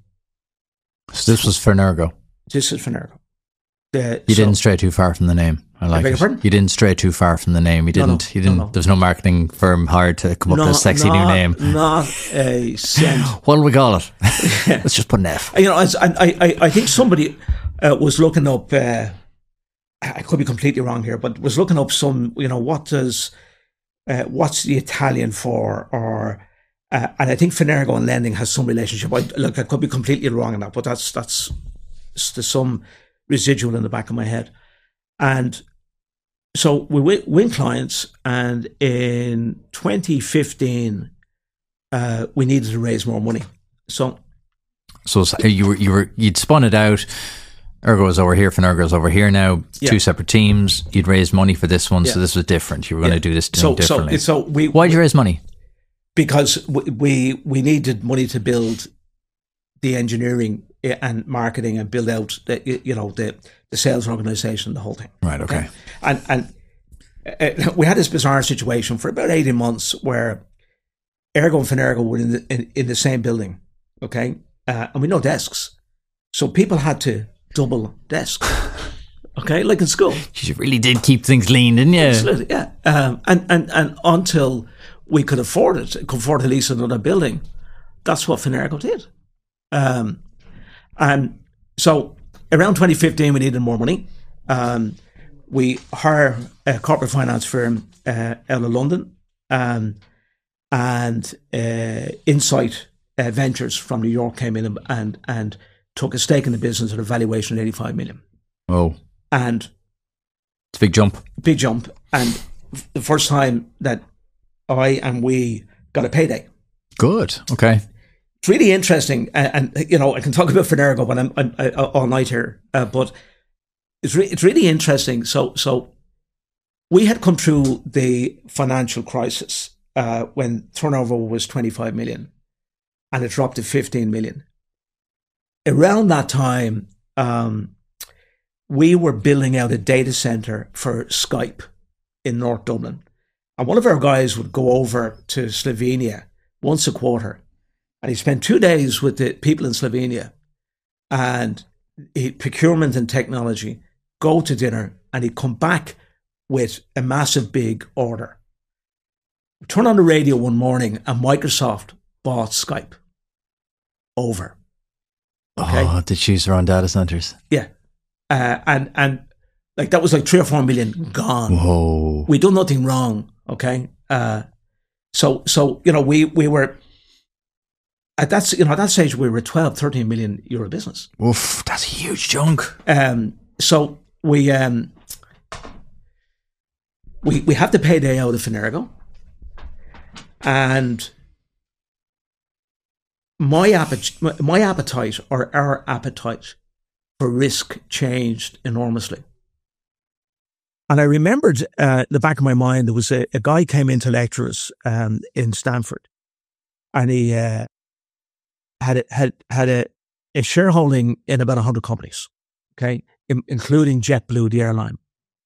So this was Fenergo. This is Fenergo. The, You so, didn't stray too far from the name. I like beg your it. pardon? You didn't stray too far from the name. You No, no, didn't. you didn't. no, no. There's no marketing firm hired to come up with a sexy not, new name. Not a cent. What do we call it? Let's just put an F. You know, as, I, I, I think somebody uh, was looking up, uh, I could be completely wrong here, but was looking up some, you know, what does, uh, what's the Italian for, or, uh, and I think Fenergo and lending has some relationship. I, look, I could be completely wrong on that, but that's, that's, there's some residual in the back of my head. And so we win, win clients, and in twenty fifteen, uh, we needed to raise more money. So, So you were you were you'd spun it out. Ergo was over here. Fenergo's over here now. Yeah. Two separate teams. You'd raised money for this one, so Yeah. this was different. You were going Yeah. to do this so, differently. so, so we Why did you raise money? because we, we we needed money to build the engineering and marketing and build out the you know the the sales organization, the whole thing. Right. Okay. And and uh, we had this bizarre situation for about eighteen months where Ergo and Fenergo were in the in, in the same building, okay, uh, and we no desks, so people had to double desks, okay, like in school. You really did keep things lean, didn't you? Absolutely, yeah. Um, and, and, and until we could afford it, could afford to lease another building, that's what Fenergo did. Um, and so around twenty fifteen, we needed more money. Um, we hire a corporate finance firm uh, out of London, um, and uh, Insight uh, Ventures from New York came in and, and, and took a stake in the business at a valuation of eighty-five million. Oh, And it's a big jump. big jump, and the first time that I and we got a payday. Good. Okay. It's really interesting, and, and you know I can talk about Fenergo when I'm, I'm I, all night here, uh, but it's re- it's really interesting. So so we had come through the financial crisis uh, when turnover was twenty-five million, and it dropped to fifteen million. Around that time, um, we were building out a data center for Skype in North Dublin. And one of our guys would go over to Slovenia once a quarter, and he spent two days with the people in Slovenia, and he, procurement and technology, go to dinner, and he'd come back with a massive big order. Turn on the radio one morning, and Microsoft bought Skype over. Okay. Oh, to choose their own data centers. Yeah. Uh, and, and like that was like three or four million gone. Whoa. We done nothing wrong. Okay. Uh, so, so, you know, we, we were at that, you know, at that stage, we were a twelve, thirteen million euro business. Oof, that's a huge chunk. Um, so we, um, we, we have the payday out of Fenergo, and my appetite, my appetite or our appetite for risk changed enormously. And I remembered uh, the back of my mind, there was a, a guy came into lecturers um, in Stanford, and he uh, had a, had had a, a shareholding in about a hundred companies, okay, in, including JetBlue, the airline.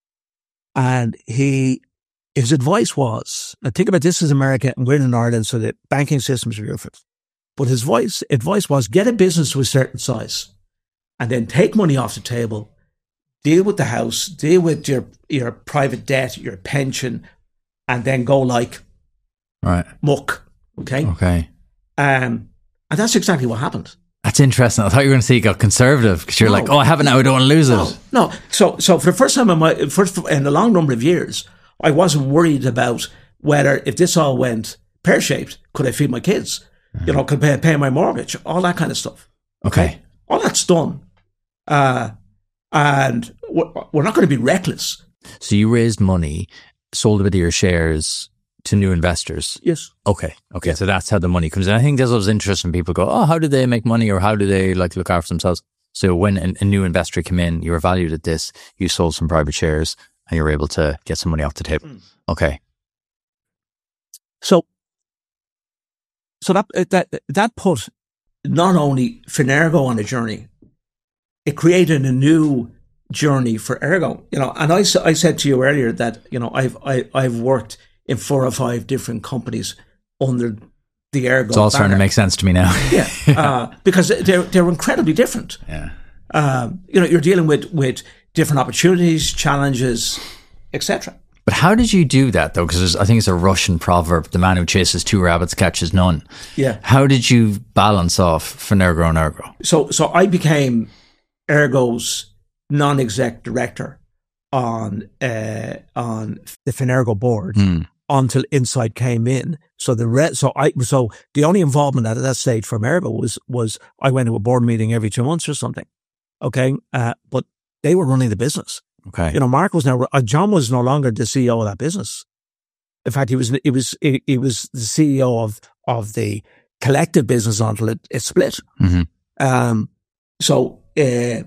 And he, his advice was, now think about this as America and we're in Ireland, so the banking systems are different. But his voice, advice was, get a business to a certain size and then take money off the table, deal with the house, deal with your, your private debt, your pension, and then go like right. muck. Okay. Okay. Um, and that's exactly what happened. That's interesting. I thought you were going to say you got conservative because you're no. like, oh, I have it now. I don't want to lose no, it. No. So, so for the first time in my first in a long number of years, I wasn't worried about whether if this all went pear shaped, could I feed my kids? Mm-hmm. You know, could I pay, pay my mortgage? All that kind of stuff. Okay. okay? All that's done. Uh, and we're, we're not going to be reckless. So you raised money, sold a bit of your shares to new investors. Yes. Okay. Okay. So that's how the money comes in. I think that's what's interesting. People go, oh, how do they make money, or how do they like look after themselves? So when a, a new investor came in, you were valued at this, you sold some private shares and you were able to get some money off the table. Mm. Okay. So, so that, that, that put not only Fenergo on a journey, it created a new journey for Ergo, you know, and I, I said to you earlier that, you know, I've, I, I've worked in four or five different companies under the Ergo. It's all banner. starting to make sense to me now. yeah, uh, because they're they're incredibly different. Yeah, um, you know, you're dealing with with different opportunities, challenges, et cetera. But how did you do that though? Because I think it's a Russian proverb: "The man who chases two rabbits catches none." Yeah. How did you balance off Fenergo and Ergo? So, so I became Ergo's non-exec director on uh, on the Fenergo board. Mm. Until Insight came in, so the re- so I so the only involvement at that stage from Ergo was was I went to a board meeting every two months or something, okay. Uh, but they were running the business. Okay, you know, Mark was now uh, John was no longer the C E O of that business. In fact, he was he was he, he was the C E O of of the collective business until it, it split. Mm-hmm. Um, so uh,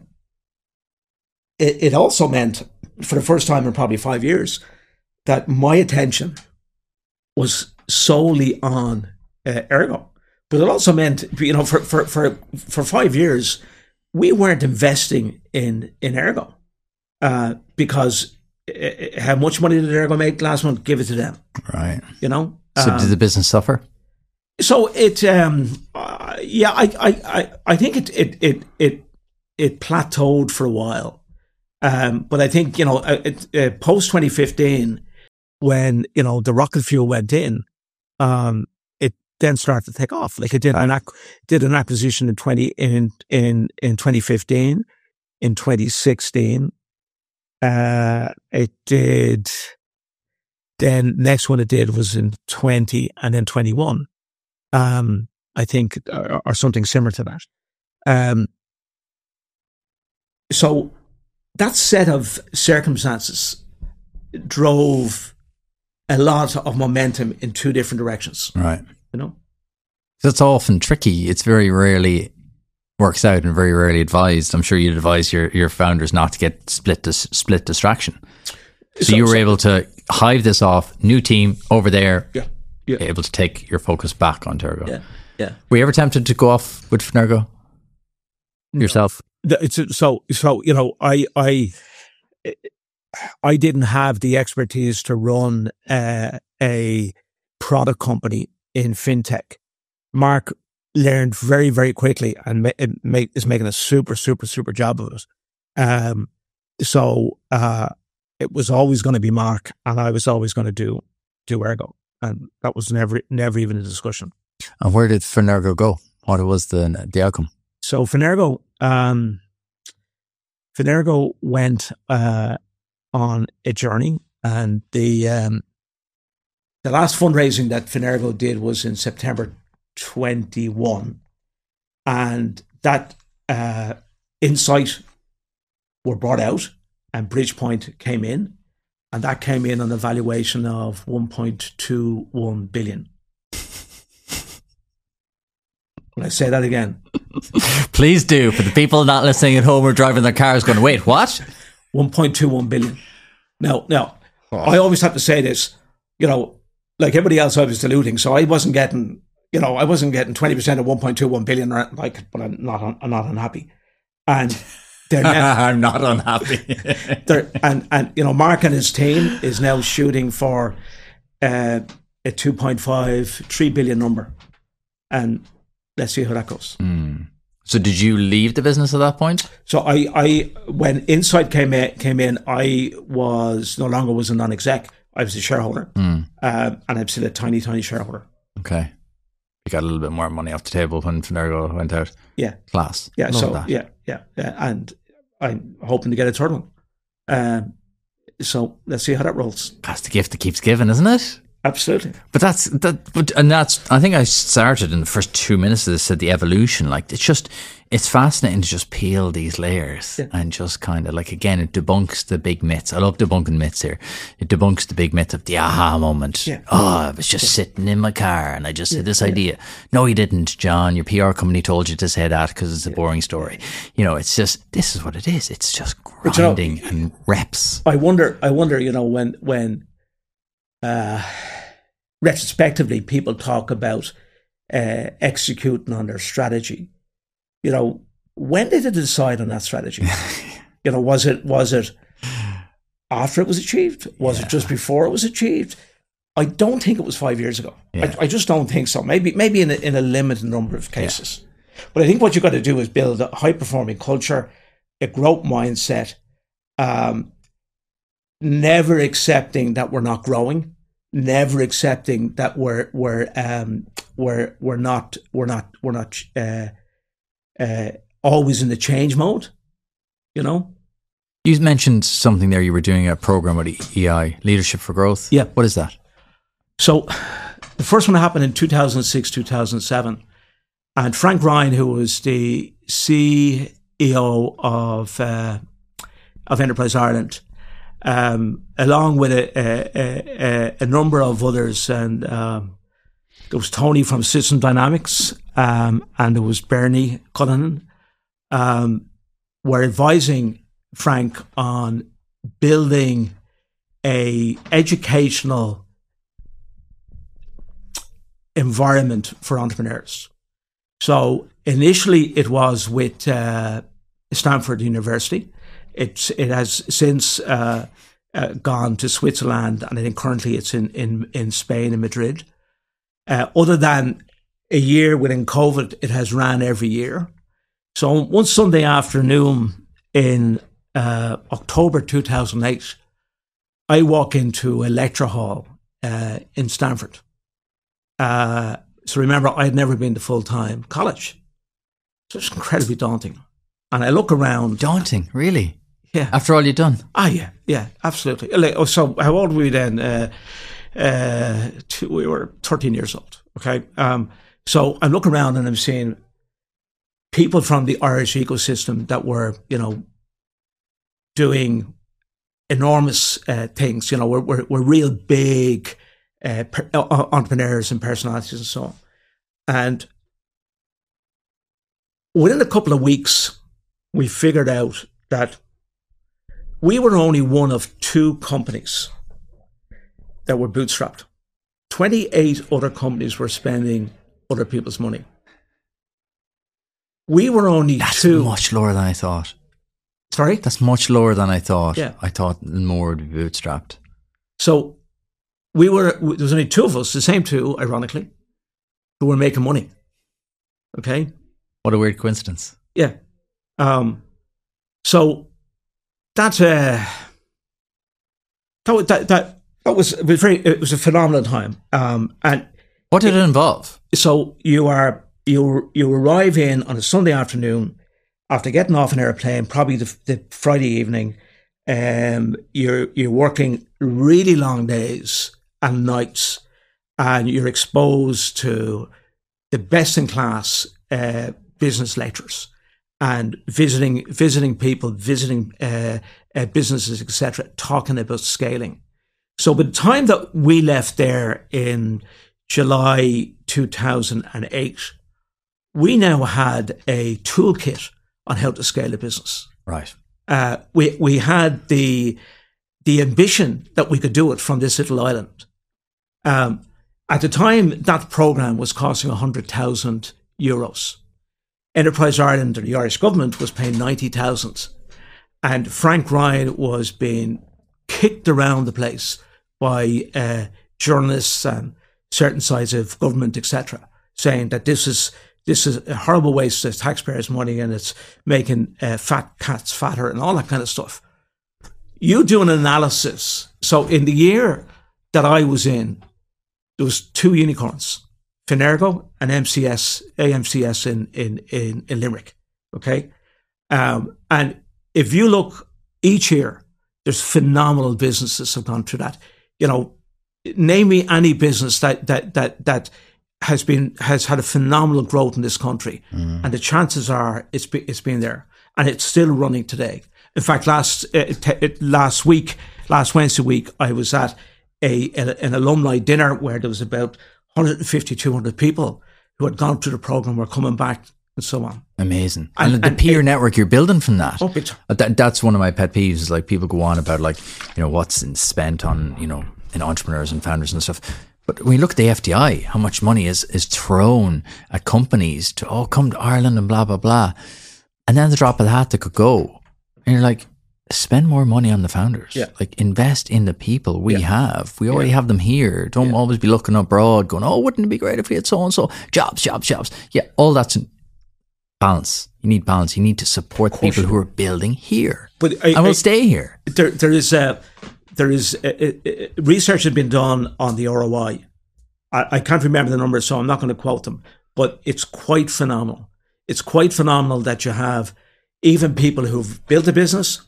it it also meant for the first time in probably five years that my attention was solely on uh, Ergo. But it also meant, you know, for, for, for, for five years, we weren't investing in, in Ergo uh, because uh, how much money did Ergo make last month? Give it to them. Right. You know? So um, did the business suffer? So it, um, uh, yeah, I, I, I, I think it, it, it, it, it plateaued for a while. Um, but I think, you know, uh, uh, post twenty fifteen, when, you know, the rocket fuel went in, um, it then started to take off. Like it did an ac- did an acquisition in twenty in in in twenty fifteen, in twenty sixteen, uh, it did. Then next one it did was in twenty, and then twenty-one, um, I think, or, or something similar to that. Um, so that set of circumstances drove a lot of momentum in two different directions. Right. You know? That's often tricky. It's very rarely works out and very rarely advised. I'm sure you'd advise your, your founders not to get split dis, split distraction. So, so you were so, able to hive this off, new team over there, yeah, yeah. able to take your focus back on Ergo. Yeah, yeah. Were you ever tempted to go off with Fenergo yourself? No. It's, so, so, you know, I, I, I didn't have the expertise to run uh, a product company in fintech. Mark learned very, very quickly and ma- ma- is making a super, super, super job of it. Um, so uh, it was always going to be Mark, and I was always going to do do Ergo, and that was never, never even a discussion. And where did Fenergo go? What was the the outcome? So Fenergo, um, Fenergo went. Uh, on a journey, and the um, the last fundraising that Fenergo did was in September twenty-one, and that uh, Insight were brought out, and Bridgepoint came in, and that came in on a valuation of one point two one billion. When I say that again, Please do. For the people not listening at home or driving their cars going, wait, what? one point two one billion. Now, now, oh. I always have to say this, you know, like everybody else, I was diluting, so I wasn't getting, you know, I wasn't getting twenty percent of one point two one billion, like, but I'm not, I'm not unhappy. And they're now, I'm not unhappy. they're, and, and, you know, Mark and his team is now shooting for uh, a two point five, three billion number. And let's see how that goes. Mm. So did you leave the business at that point? So I, I when Insight came in, came in, I was no longer was a non-exec. I was a shareholder, mm. uh, and I'm still a tiny, tiny shareholder. Okay, you got a little bit more money off the table when Fenergo went out. Yeah, class. Yeah, Love so that. yeah, yeah, yeah, and I'm hoping to get a third one. Um, so let's see how that rolls. That's the gift that keeps giving, isn't it? Absolutely. But that's that. But and that's. I think I started in the first two minutes of this said the evolution. Like it's just, it's fascinating to just peel these layers yeah. and just kind of like again, it debunks the big myths. I love debunking myths here. It debunks the big myth of the aha moment. Yeah. Oh, I was just yeah. sitting in my car and I just yeah. had this yeah. idea. No, you didn't, John. Your P R company told you to say that because it's a yeah. boring story. You know, it's just this is what it is. It's just grinding you know, and reps. I wonder. I wonder. You know, when when. Uh, retrospectively, people talk about uh, executing on their strategy. You know, when did they decide on that strategy? You know, was it was it after it was achieved? Was yeah. it just before it was achieved? I don't think it was five years ago. Yeah. I, I just don't think so. Maybe maybe in a, in a limited number of cases. Yeah. But I think what you've got to do is build a high performing culture, a growth mindset, um, never accepting that we're not growing. Never accepting that we're we're um we're we're not we're not we're not uh, uh, always in the change mode, you know. You mentioned something there. You were doing a program with E I, Leadership for Growth. Yeah, what is that? So, the first one happened in two thousand six, two thousand seven, and Frank Ryan, who was the C E O of uh, of Enterprise Ireland. Um, along with a, a, a, a number of others, and um, there was Tony from System Dynamics, um, and there was Bernie Cullinan, um, were advising Frank on building a educational environment for entrepreneurs. So initially, it was with uh, Stanford University. It's it has since uh, uh, gone to Switzerland, and I think currently it's in in, in Spain and Madrid. Uh, other than a year within COVID, it has ran every year. So one Sunday afternoon in uh, October two thousand eight, I walk into a lecture hall uh, in Stanford. Uh, so remember, I had never been to full time college, so it's incredibly daunting. And I look around. Daunting, really? Yeah. After all you've done? Ah, yeah, yeah, absolutely. Like, oh, so how old were we then? Uh, uh, two, we were thirteen years old, okay? Um, so I'm looking around and I'm seeing people from the Irish ecosystem that were, you know, doing enormous uh, things. You know, we're, we're, we're real big uh, per, uh, entrepreneurs and personalities and so on. And within a couple of weeks, we figured out that we were only one of two companies that were bootstrapped. twenty-eight other companies were spending other people's money. We were only That's two. That's much lower than I thought. Sorry? That's much lower than I thought. Yeah. I thought more would be bootstrapped. So we were, there was only two of us, the same two, ironically, who were making money. Okay? What a weird coincidence. Yeah. Um, so that, uh, that, that, that, that was, it was very, it was a phenomenal time. Um, and what did it, it involve? So you are, you, you arrive in on a Sunday afternoon after getting off an airplane, probably the, the Friday evening. Um, you're, you're working really long days and nights, and you're exposed to the best in class, uh, business lectures, and visiting visiting people, visiting uh, uh, businesses, et cetera, talking about scaling. So by the time that we left there in July two thousand eight, we now had a toolkit on how to scale a business. Right. Uh, we we had the the ambition that we could do it from this little island. Um, at the time, that program was costing one hundred thousand euros. Enterprise Ireland, or the Irish government, was paying ninety thousand. And Frank Ryan was being kicked around the place by uh, journalists and certain sides of government, et cetera, saying that this is this is a horrible waste of taxpayers' money and it's making uh, fat cats fatter and all that kind of stuff. You do an analysis. So in the year that I was in, there was two unicorns, Finergo and M C S, A M C S in in in, in Limerick. Okay, um, and if you look each year, there's phenomenal businesses have gone through that. You know, name me any business that that that that has been has had a phenomenal growth in this country, mm. and the chances are it's be, it's been there, and it's still running today. In fact, last uh, t- last week, last Wednesday week, I was at a, a an alumni dinner where there was about one hundred fifty, two hundred people who had gone through the program, were coming back, and so on. Amazing. And, and the and peer it, network you're building from that. Oh, big that. That's one of my pet peeves, is like people go on about like, you know, what's spent on, you know, in entrepreneurs and founders and stuff. But when you look at the F D I, how much money is, is thrown at companies to, oh, come to Ireland and blah, blah, blah. And then the drop of the hat that could go. And you're like, spend more money on the founders. Yeah. Like, invest in the people we yeah. have. We already yeah. have them here. Don't yeah. always be looking abroad going, oh, wouldn't it be great if we had so-and-so? Jobs, jobs, jobs. Yeah, all that's in balance. You need balance. You need to support the people who are building here. But I, and will I, stay here. There, there is, a, there is a, a, research has been done on the R O I. I. I can't remember the numbers, so I'm not going to quote them. But it's quite phenomenal. It's quite phenomenal that you have even people who've built a business,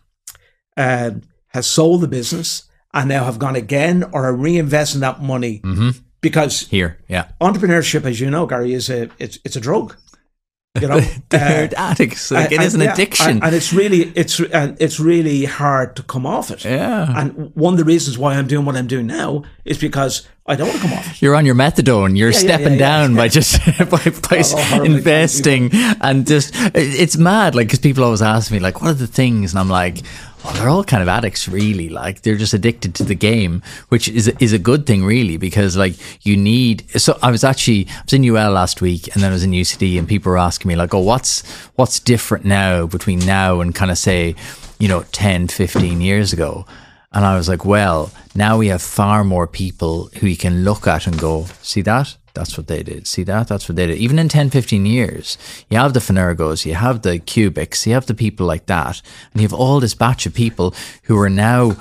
uh, has sold the business, and now have gone again or are reinvesting that money mm-hmm. because here, yeah, entrepreneurship, as you know, Gary, is a it's it's a drug. You know, they're uh, addicts. Like it and, is an yeah, addiction, and, and it's really it's uh, it's really hard to come off it. Yeah, and one of the reasons why I'm doing what I'm doing now is because I don't want to come off it. You're on your methadone. You're yeah, stepping yeah, yeah, down yeah. by just by, by oh, investing and just it's mad. Like, because people always ask me like, what are the things, and I'm like, well, they're all kind of addicts, really. Like, they're just addicted to the game, which is is a good thing, really, because like you need. So I was actually I was in U L last week, and then I was in U C D, and people were asking me like, oh, what's what's different now between now and kind of say, you know, ten, fifteen years ago. And I was like, well, now we have far more people who you can look at and go, see that? That's what they did. See that? That's what they did. Even in ten, fifteen years, you have the Finergos, you have the Cubics, you have the people like that. And you have all this batch of people who are now,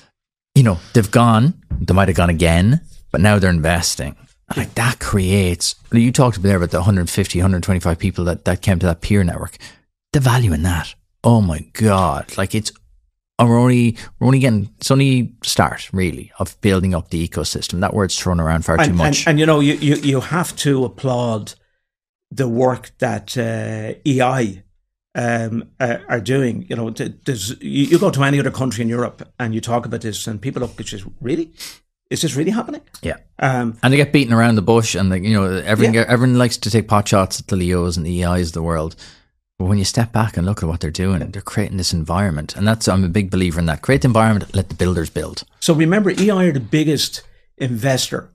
you know, they've gone, they might have gone again, but now they're investing. And like that creates, you talked there about the one hundred fifty, one hundred twenty-five people that, that came to that peer network. The value in that. Oh my God. Like it's, And we're only we're only getting it's only start really of building up the ecosystem. That word's thrown around far and, too much. And, and you know, you, you you have to applaud the work that uh, E I um, are, are doing. You know, there's you, you go to any other country in Europe and you talk about this, and people look at you, really, is this really happening? Yeah. Um, and they get beaten around the bush, and like, you know, everyone yeah. everyone likes to take pot shots at the Leos and the E Is of the world. But when you step back and look at what they're doing, they're creating this environment. And that's, I'm a big believer in that. Create the environment, let the builders build. So remember, E I are the biggest investor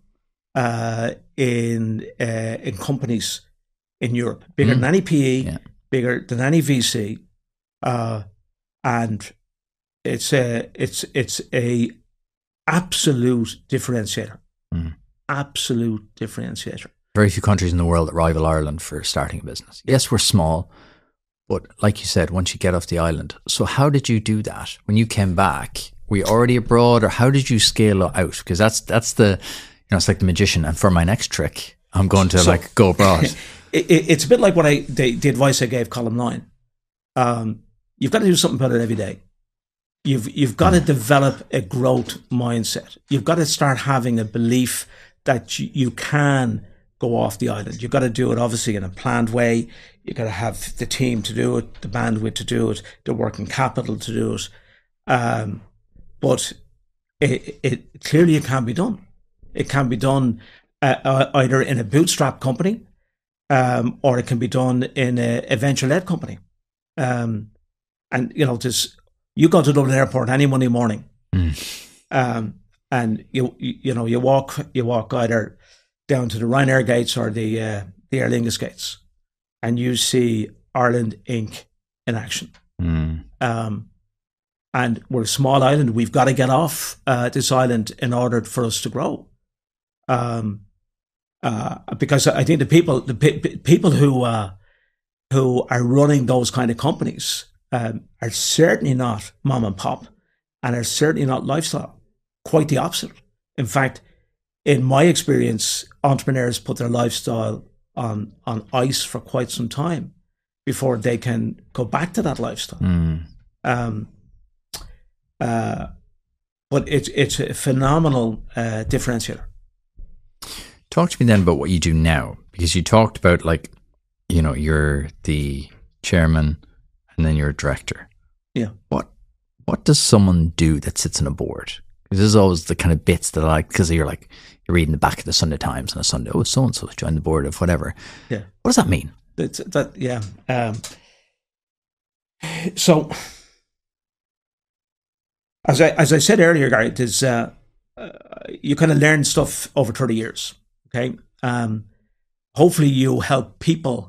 uh, in uh, in companies in Europe. Bigger mm. than any P E, yeah. bigger than any V C. Uh, and it's a, it's, it's a absolute differentiator. Mm. Absolute differentiator. Very few countries in the world that rival Ireland for starting a business. Yes, we're small. But like you said, once you get off the island, so how did you do that? When you came back, were you already abroad, or how did you scale out? Because that's that's the, you know, it's like the magician. And for my next trick, I'm going to so, like go abroad. It, it, it's a bit like what I the, the advice I gave Column nine. Um, you've got to do something about it every day. You've you've got mm. to develop a growth mindset. You've got to start having a belief that you, you can go off the island. You've got to do it obviously in a planned way. You've got to have the team to do it, the bandwidth to do it, the working capital to do it. Um, but it, it clearly it can be done. It can be done uh, either in a bootstrap company um, or it can be done in a, a venture-led company. Um, and, you know, just, you go to Dublin Airport any Monday morning, mm. um, and you, you you know, you walk you walk either down to the Ryanair gates or the uh, the Aer Lingus gates, and you see Ireland Incorporated in action. Mm. Um, and we're a small island. We've got to get off uh, this island in order for us to grow. Um, uh, because I think the people the pe- people who uh, who are running those kind of companies um, are certainly not mom and pop, and are certainly not lifestyle. Quite the opposite. In fact, in my experience, entrepreneurs put their lifestyle on on ice for quite some time before they can go back to that lifestyle. Mm. Um, uh, but it's it's a phenomenal uh, differentiator. Talk to me then about what you do now, because you talked about, like, you know, you're the chairman and then you're a director. Yeah. What what does someone do that sits on a board? Because this is always the kind of bits that I like, because you're like, you're reading the back of the Sunday Times on a Sunday, oh, so-and-so's joined the board of whatever. Yeah. What does that mean? It's, that, yeah. Um, so, as I as I said earlier, Gary, there's, uh, uh, you kind of learn stuff over thirty years, okay? Um, hopefully you help people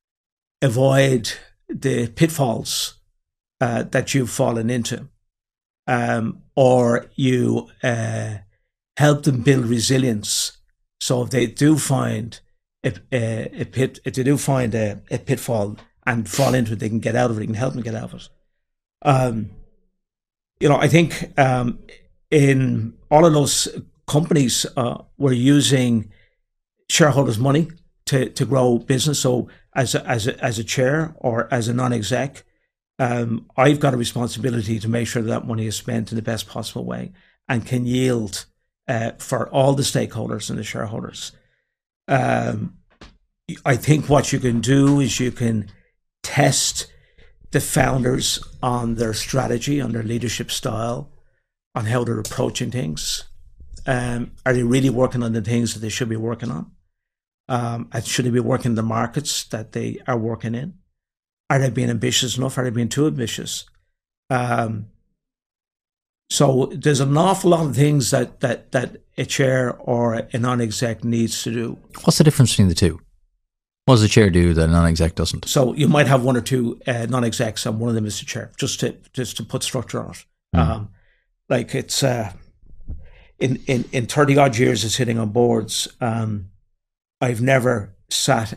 avoid the pitfalls uh, that you've fallen into. Um, or you uh, help them build resilience. So if they do find a, a, a pit, if they do find a, a pitfall and fall into it, they can get out of it. You can help them get out of it. Um, you know, I think um, in all of those companies, uh, we're using shareholders' money to to grow business. So as a, as a, as a chair or as a non-exec, Um, I've got a responsibility to make sure that, that money is spent in the best possible way and can yield uh, for all the stakeholders and the shareholders. Um, I think what you can do is you can test the founders on their strategy, on their leadership style, on how they're approaching things. Um, are they really working on the things that they should be working on? Um, and should they be working in the markets that they are working in? Are they being ambitious enough? Are they being too ambitious? Um, so there's an awful lot of things that, that, that a chair or a non-exec needs to do. What's the difference between the two? What does the chair do that a non-exec doesn't? So you might have one or two uh, non-execs, and one of them is the chair, just to just to put structure on it. Mm. Um, like it's uh, in in in thirty odd years of sitting on boards, um, I've never sat.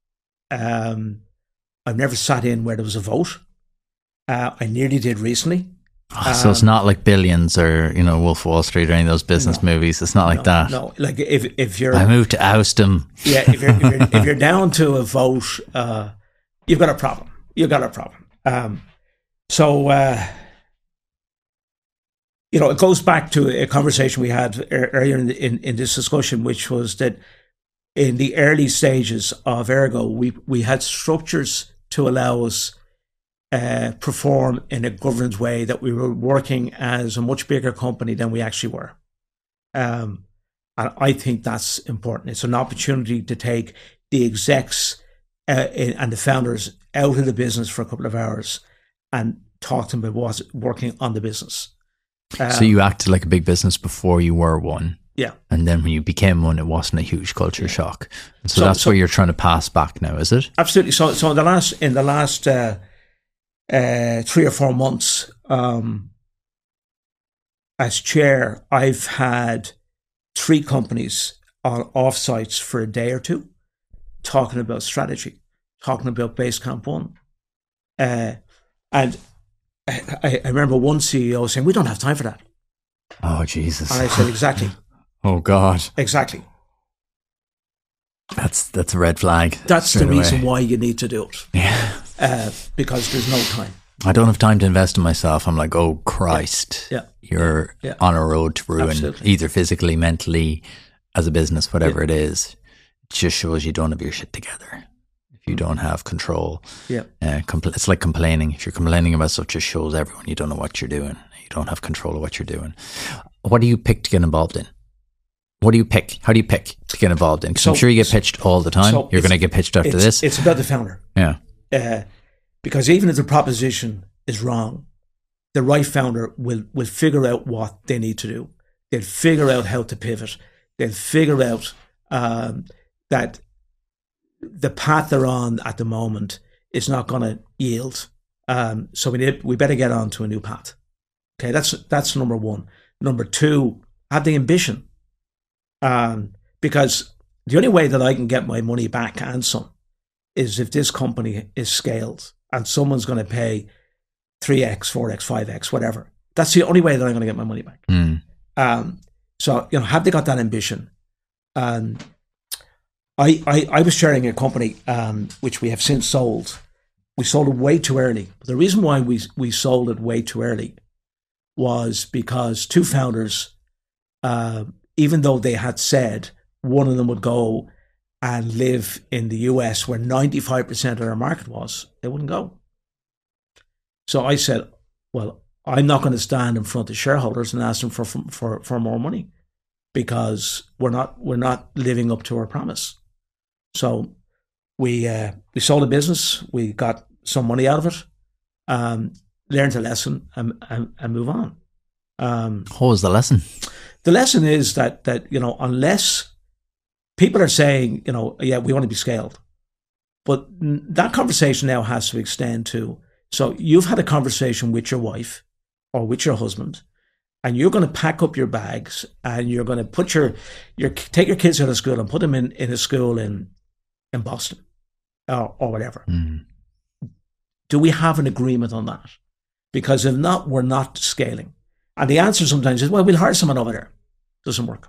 Um, I've never sat in where there was a vote. Uh, I nearly did recently. Oh, so um, it's not like Billions or, you know, Wolf of Wall Street or any of those business no, movies. It's not like no, that. No, like if if you're, I moved to Oustham. Yeah, if you're if you're, if you're down to a vote, uh, you've got a problem. You've got a problem. Um, so uh, you know, it goes back to a conversation we had earlier in, the, in in this discussion, which was that in the early stages of Ergo, we we had structures to allow us uh, perform in a governance way, that we were working as a much bigger company than we actually were. Um, and I think that's important. It's an opportunity to take the execs uh, and the founders out of the business for a couple of hours and talk to them about what's working on the business. Um, so you acted like a big business before you were one. Yeah. And then when you became one, it wasn't a huge culture yeah. shock. And so, so that's so, what you're trying to pass back now, is it? Absolutely. So so in the last in the last uh, uh, three or four months, um, as chair, I've had three companies on offsites for a day or two, talking about strategy, talking about Basecamp One. Uh, and I, I remember one C E O saying, "We don't have time for that." Oh, Jesus. And I said, exactly. Oh, God. Exactly. That's that's a red flag. That's the away. reason why you need to do it. Yeah. Uh, because there's no time. I don't have time to invest in myself. I'm like, oh, Christ. Yeah. You're yeah. on a road to ruin, Absolutely. either physically, mentally, as a business, whatever yeah. it is. It just shows you don't have your shit together. If you don't have control. Yeah. Uh, compl- it's like complaining. If you're complaining about stuff, just shows everyone you don't know what you're doing. You don't have control of what you're doing. What do you pick to get involved in? what do you pick? How do you pick to get involved in? Because So- I'm sure you get pitched all the time. so You're it's- going to get pitched after it's, this. It's about the founder. Yeah. Uh, because even if the proposition is wrong, the right founder will, will figure out what they need to do. They'll figure out how to pivot. They'll figure out um, that the path they're on at the moment is not going to yield. Um, so we need, we better get on to a new path. Okay, that's that's number one. Number two, have the ambition. Um, because the only way that I can get my money back and some is if this company is scaled and someone's going to pay three X, four X, five X, whatever. That's the only way that I'm going to get my money back. Mm. Um, so, you know, have they got that ambition? Um, I, I, I was chairing a company um, which we have since sold. We sold it way too early. The reason why we we sold it way too early was because two founders, uh, even though they had said one of them would go and live in the U S where ninety-five percent of their market was, they wouldn't go. So I said, well, I'm not going to stand in front of shareholders and ask them for, for, for more money because we're not, we're not living up to our promise. So we, uh, we sold a business. We got some money out of it, um, learned a lesson and, and, and move on. Um, What was the lesson? the lesson is that, that, you know, unless people are saying, you know, yeah, we want to be scaled, but that conversation now has to extend to, so you've had a conversation with your wife or with your husband, and you're going to pack up your bags and you're going to put your, your take your kids out of school and put them in, in a school in, in Boston or, or whatever. Mm. Do we have an agreement on that? Because if not, we're not scaling. And the answer sometimes is, well, we'll hire someone over there. Doesn't work.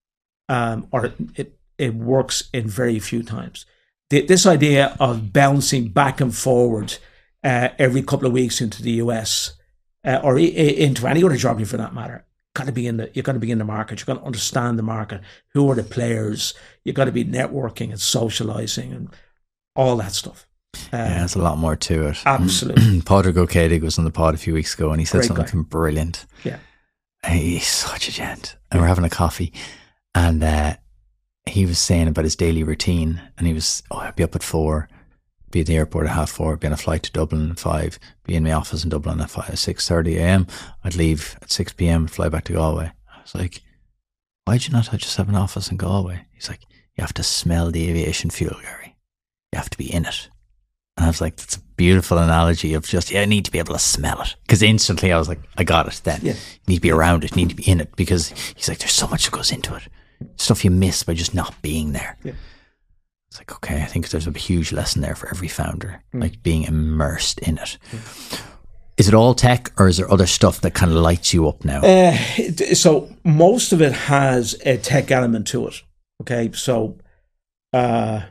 Um, or it, it, it works in very few times. The, this idea of bouncing back and forward uh, every couple of weeks into the U S uh, or I- into any other geography for that matter, got to be in the, you've got to be in the market. You've got to understand the market. Who are the players? You've got to be networking and socializing and all that stuff. Uh, Yeah, there's a lot more to it. Absolutely. Padraig O'Cady was on the pod a few weeks ago and he said Great something guy. brilliant. Yeah. He's such a gent. And we're having a coffee and uh, he was saying about his daily routine and he was, oh, I'd be up at four, be at the airport at half four, be on a flight to Dublin at five, be in my office in Dublin at five, six thirty a.m. I'd leave at six p.m. fly back to Galway. I was like, why'd you not just have an office in Galway? He's like, you have to smell the aviation fuel, Gary. You have to be in it. And I was like, that's a beautiful analogy of just, yeah, I need to be able to smell it. Because instantly I was like, I got it then. Yeah. You need to be around it, you need to be in it. Because he's like, there's so much that goes into it. Stuff you miss by just not being there. Yeah. It's like, okay, I think there's a huge lesson there for every founder, mm. like being immersed in it. Mm. Is it all tech or is there other stuff that kind of lights you up now? Uh, so most of it has a tech element to it. Okay, so uh,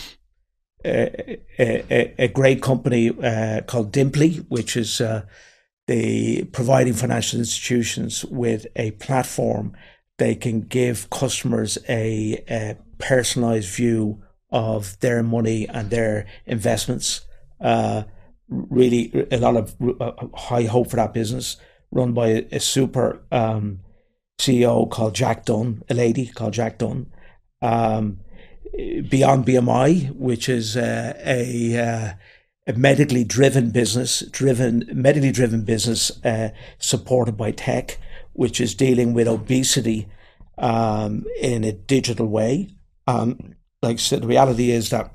a, a, a great company uh, called Dimply, which is uh, the providing financial institutions with a platform they can give customers a, a personalized view of their money and their investments. Uh, really, a lot of uh, high hope for that business, run by a, a super um, C E O called Jack Dunn, a lady called Jack Dunn. Um, Beyond B M I, which is uh, a uh, a medically driven business, driven medically driven business uh, supported by tech, which is dealing with obesity um, in a digital way. Um, like I said, the reality is that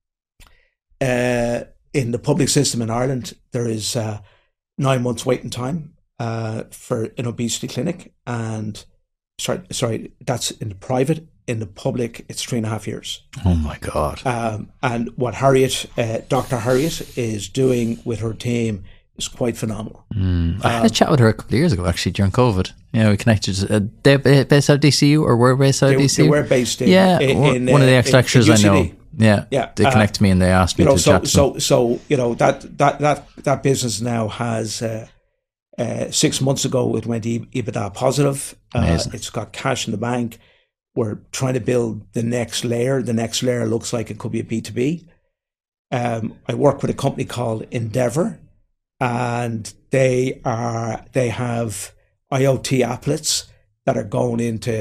uh, in the public system in Ireland, there is uh, nine months waiting time uh, for an obesity clinic, and sorry, sorry, that's in the private. In the public, it's three and a half years. Oh my God. Um, and what Harriet, uh, Doctor Harriet is doing with her team is quite phenomenal. Mm. I had a chat with her a couple of years ago, actually, during COVID. Yeah, we connected. Uh, they're based out of D C U, or were based out of they, D C U? They were based in, yeah, in, one in, of the uh, ex-lecturers in, in I know. Yeah, yeah. They connected uh, me and they asked me you know, to so, chat to so, them. So, you know, that, that, that, that business now has, uh, uh, six months ago, it went EBITDA positive. Uh, it's got cash in the bank. We're trying to build the next layer. The next layer looks like it could be a B two B. Um, I work with a company called Endeavour, and they are they have IoT applets that are going into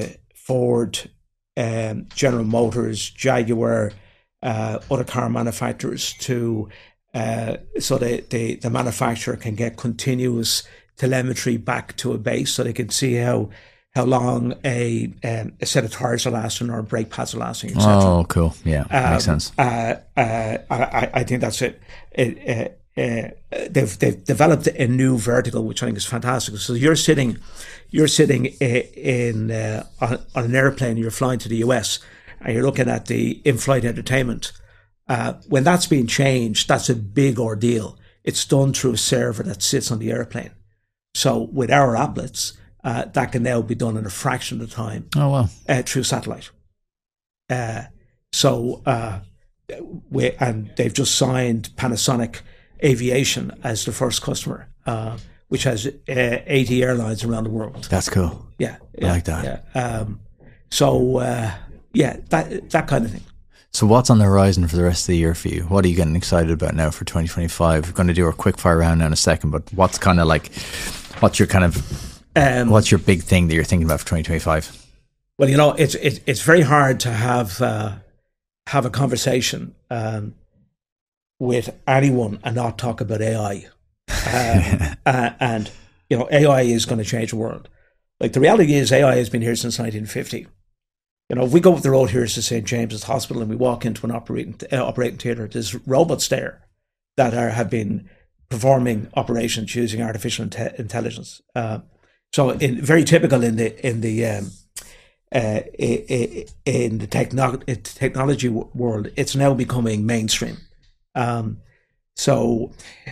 Ford, um, General Motors, Jaguar, uh, other car manufacturers to uh, so the, the the manufacturer can get continuous telemetry back to a base, so they can see how how long a um, a set of tires are lasting or brake pads are lasting, et cetera. Oh, cool. Yeah, um, makes sense. Uh, uh, I, I think that's it. it uh, uh, they've they've developed a new vertical, which I think is fantastic. So you're sitting, you're sitting in uh, on, on an airplane. You're flying to the U S, and you're looking at the in-flight entertainment. Uh, when that's being changed, that's a big ordeal. It's done through a server that sits on the airplane. So with our applets, uh, that can now be done in a fraction of the time. Oh, wow. Uh, through satellite. Uh, so, uh, we, and they've just signed Panasonic Aviation as the first customer, uh, which has uh, eighty airlines around the world. That's cool. Yeah. I yeah like that. Yeah. Um, so, uh, yeah, that that kind of thing. So what's on the horizon for the rest of the year for you? What are you getting excited about now for twenty twenty-five? We're going to do our quick fire round now in a second, but what's kind of like, what's your kind of, um, what's your big thing that you're thinking about for twenty twenty-five? Well, you know, it's it, it's very hard to have uh, have a conversation um, with anyone and not talk about A I. Um, uh, and, you know, A I is going to change the world. Like, the reality is A I has been here since nineteen fifty. You know, if we go up the road here to Saint James's Hospital and we walk into an operating uh, operating theatre, there's robots there that are have been performing operations using artificial inte- intelligence. Uh, so, in, very typical in the in the um, uh, in the techno- technology world, it's now becoming mainstream. Um, so,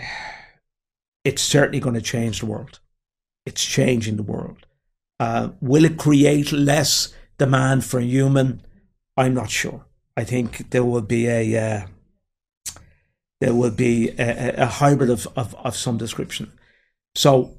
it's certainly going to change the world. It's changing the world. Uh, will it create less demand for a human? I'm not sure. I think there will be a uh, there will be a, a hybrid of, of, of some description. So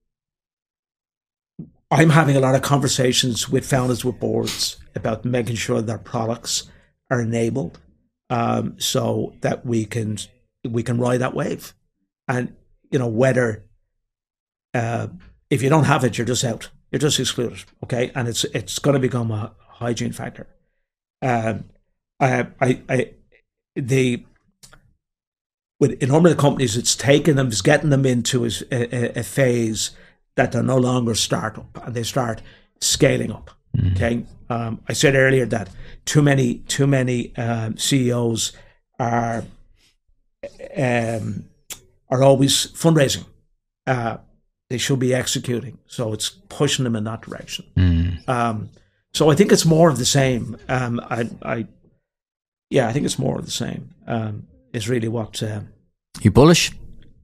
I'm having a lot of conversations with founders, with boards, about making sure their products are enabled, um, so that we can we can ride that wave. And you know, whether uh, if you don't have it, you're just out. You're just excluded, okay? And it's it's going to become a hygiene factor. Um, I, I, I, the with a number of companies, it's taking them, it's getting them into a, a, a phase that they're no longer startup and they start scaling up. Mm. Okay, um, I said earlier that too many too many um, C E Os are um, are always fundraising. Uh, They should be executing, so it's pushing them in that direction. Mm. Um, so I think it's more of the same. Um, I, I, yeah, I think it's more of the same. Um, is really what. Uh, you bullish?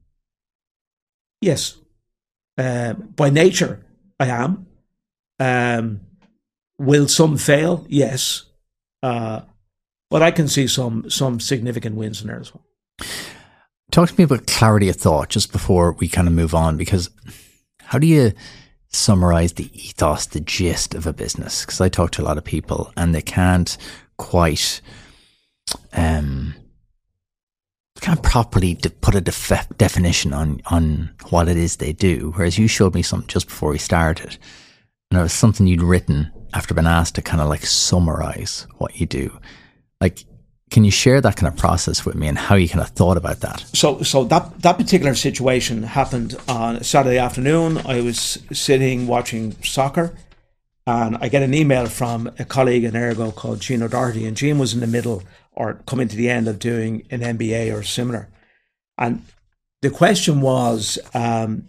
Yes, uh, by nature I am. Um, will some fail? Yes, uh, but I can see some some significant wins in there as well. Talk to me about clarity of thought just before we kind of move on, because how do you summarize the ethos, the gist of a business? Because I talk to a lot of people and they can't quite, um, can't properly de- put a def- definition on, on what it is they do. Whereas you showed me something just before we started, and it was something you'd written after being asked to kind of like summarize what you do. Like, can you share that kind of process with me and how you kind of thought about that? So, so that that particular situation happened on a Saturday afternoon. I was sitting watching soccer, and I get an email from a colleague in Ergo called Gene O'Doherty, and Gene was in the middle or coming to the end of doing an M B A or similar, and the question was, um,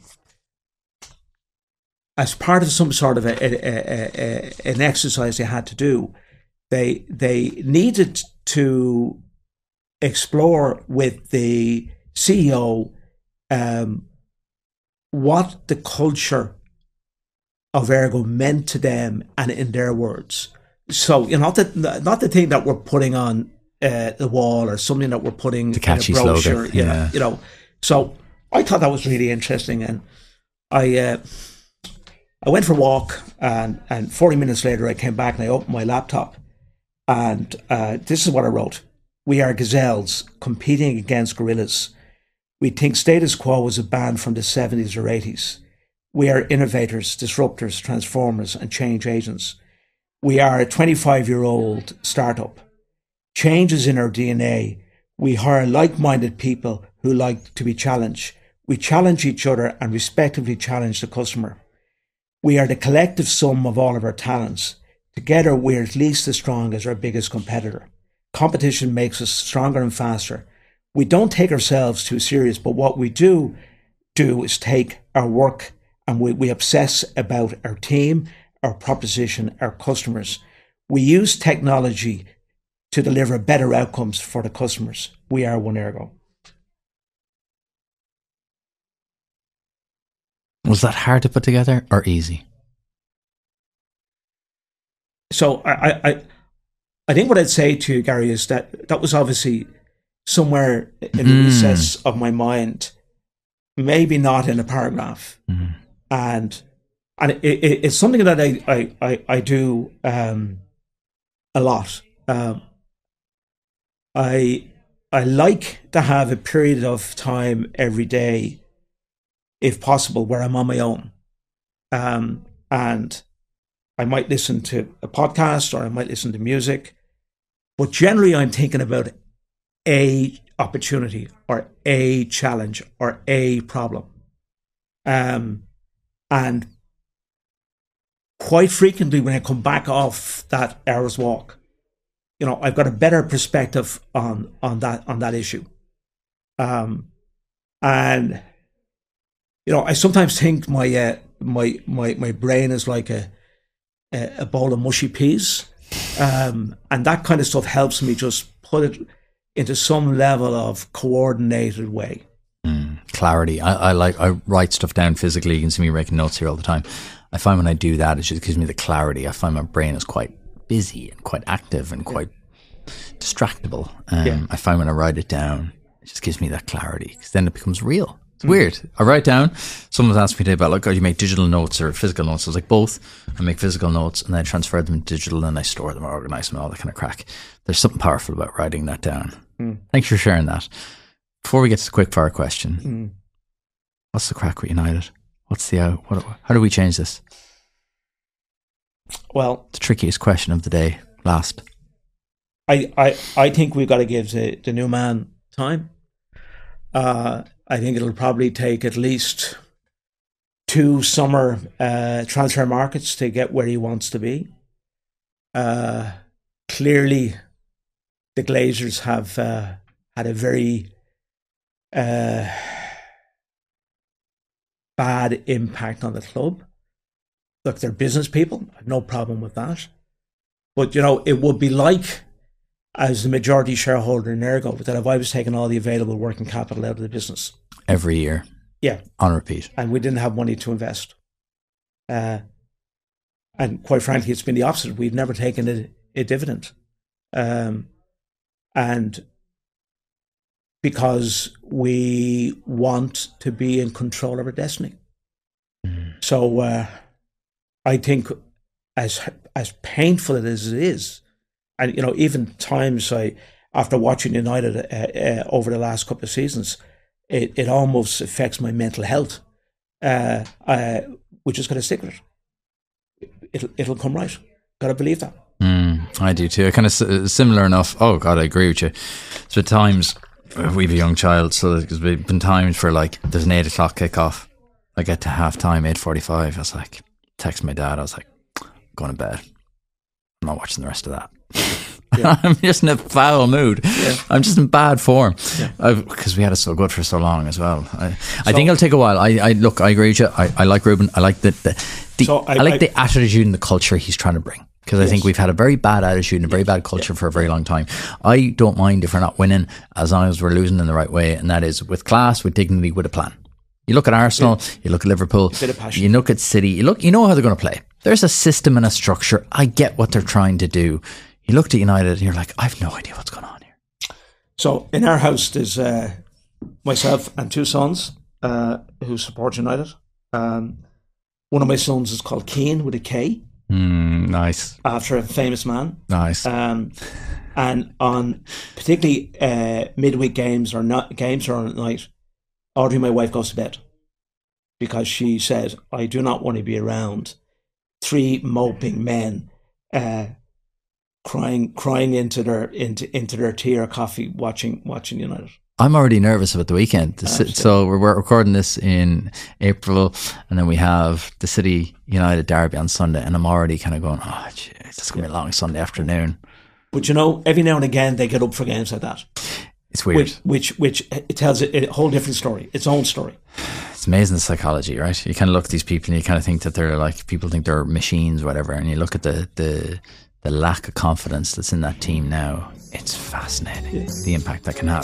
as part of some sort of a, a, a, a, an exercise they had to do, they they needed to explore with the C E O um, what the culture of Ergo meant to them and in their words. So, you know, not the, not the thing that we're putting on uh, the wall or something that we're putting the catchy in a brochure. slogan. You Yeah. know, you know, so I thought that was really interesting, and I uh, I went for a walk, and, and forty minutes later I came back and I opened my laptop. And uh, this is what I wrote. We are gazelles competing against gorillas. We think status quo was a band from the seventies or eighties. We are innovators, disruptors, transformers, and change agents. We are a twenty-five-year-old startup. Change is in our D N A. We hire like-minded people who like to be challenged. We challenge each other and respectively challenge the customer. We are the collective sum of all of our talents. Together, we're at least as strong as our biggest competitor. Competition makes us stronger and faster. We don't take ourselves too serious, but what we do do is take our work and we, we obsess about our team, our proposition, our customers. We use technology to deliver better outcomes for the customers. We are One Ergo. Was that hard to put together or easy? So I, I, I think what I'd say to you, Gary, is that that was obviously somewhere in the mm. recess of my mind, maybe not in a paragraph, mm. and and it, it, it's something that I I I, I do um, a lot. Um, I I like to have a period of time every day, if possible, where I'm on my own, um, and I might listen to a podcast or I might listen to music, but generally I'm thinking about a opportunity or a challenge or a problem. Um, and quite frequently when I come back off that hour's walk, you know, I've got a better perspective on, on that, on that issue. Um, and, you know, I sometimes think my, uh, my, my, my brain is like a, a, a bowl of mushy peas. Um, and that kind of stuff helps me just put it into some level of coordinated way. Mm, clarity. I, I like, I write stuff down physically. You can see me making notes here all the time. I find when I do that, it just gives me the clarity. I find my brain is quite busy and quite active and quite yeah. distractible. Um, yeah. I find when I write it down, it just gives me that clarity because then it becomes real. It's mm. weird. I write down, someone's asked me today about like, oh, you make digital notes or physical notes? I was like, both. I make physical notes and then I transfer them to digital and I store them, I organize them, all that kind of crack. There's something powerful about writing that down. Mm. Thanks for sharing that. Before we get to the quick fire question, mm. what's the crack with United? What's the out? What, how do we change this? Well, the trickiest question of the day, last. I, I, I think we've got to give the, the new man time. Uh, I think it'll probably take at least two summer uh, transfer markets to get where he wants to be. Uh, clearly, the Glazers have uh, had a very uh, bad impact on the club. Look, they're business people. I have no problem with that. But, you know, it would be like, as the majority shareholder in Ergo, that if I was taking all the available working capital out of the business. Every year. Yeah. On repeat. And we didn't have money to invest. Uh, and quite frankly, it's been the opposite. We've never taken a, a dividend. Um, and because we want to be in control of our destiny. Mm. So uh, I think as as painful as it is, and you know, even times I, after watching United uh, uh, over the last couple of seasons, it, it almost affects my mental health. Uh, uh, we're just going to stick with it. It'll it'll come right. Got to believe that. Mm, I do too. I kind of s- similar enough. Oh God, I agree with you. So at times we have a young child, so there's been times for like there's an eight o'clock kickoff. I get to half time, eight forty-five. I was like, text my dad. I was like, I'm going to bed. I'm not watching the rest of that. Yeah. I'm just in a foul mood. Yeah. I'm just in bad form because yeah. we had it so good for so long as well. I, so, I think it'll take a while. I, I look, I agree with you. I, I like Ruben. I like the, the, the so I, I like I, the attitude and the culture he's trying to bring. Because I yes. think we've had a very bad attitude and a very bad culture yeah. for a very long time. I don't mind if we're not winning as long as we're losing in the right way, and that is with class, with dignity, with a plan. You look at Arsenal, yeah. you look at Liverpool, you look at City, you look, you know how they're going to play. There's a system and a structure. I get what they're trying to do. You looked at United and you're like, I have no idea what's going on here. So in our house, there's uh, myself and two sons uh, who support United. Um, one of my sons is called Keane with a K. Mm, nice. After a famous man. Nice. Um, and on particularly uh, midweek games or not games or at night, Audrey, my wife, goes to bed because she said, I do not want to be around three moping men uh, crying crying into their into into their tea or coffee, watching watching United. I'm already nervous about the weekend. So we're, we're recording this in April, and then we have the City United derby on Sunday, and I'm already kind of going, oh, geez, it's going to be a long Sunday afternoon. But you know, every now and again they get up for games like that. It's weird. Which which, which it tells a, a whole different story, its own story. It's amazing the psychology, right? You kind of look at these people and you kind of think that they're like, people think they're machines, whatever, and you look at the the, the lack of confidence that's in that team now. It's fascinating, yeah. The impact that can have.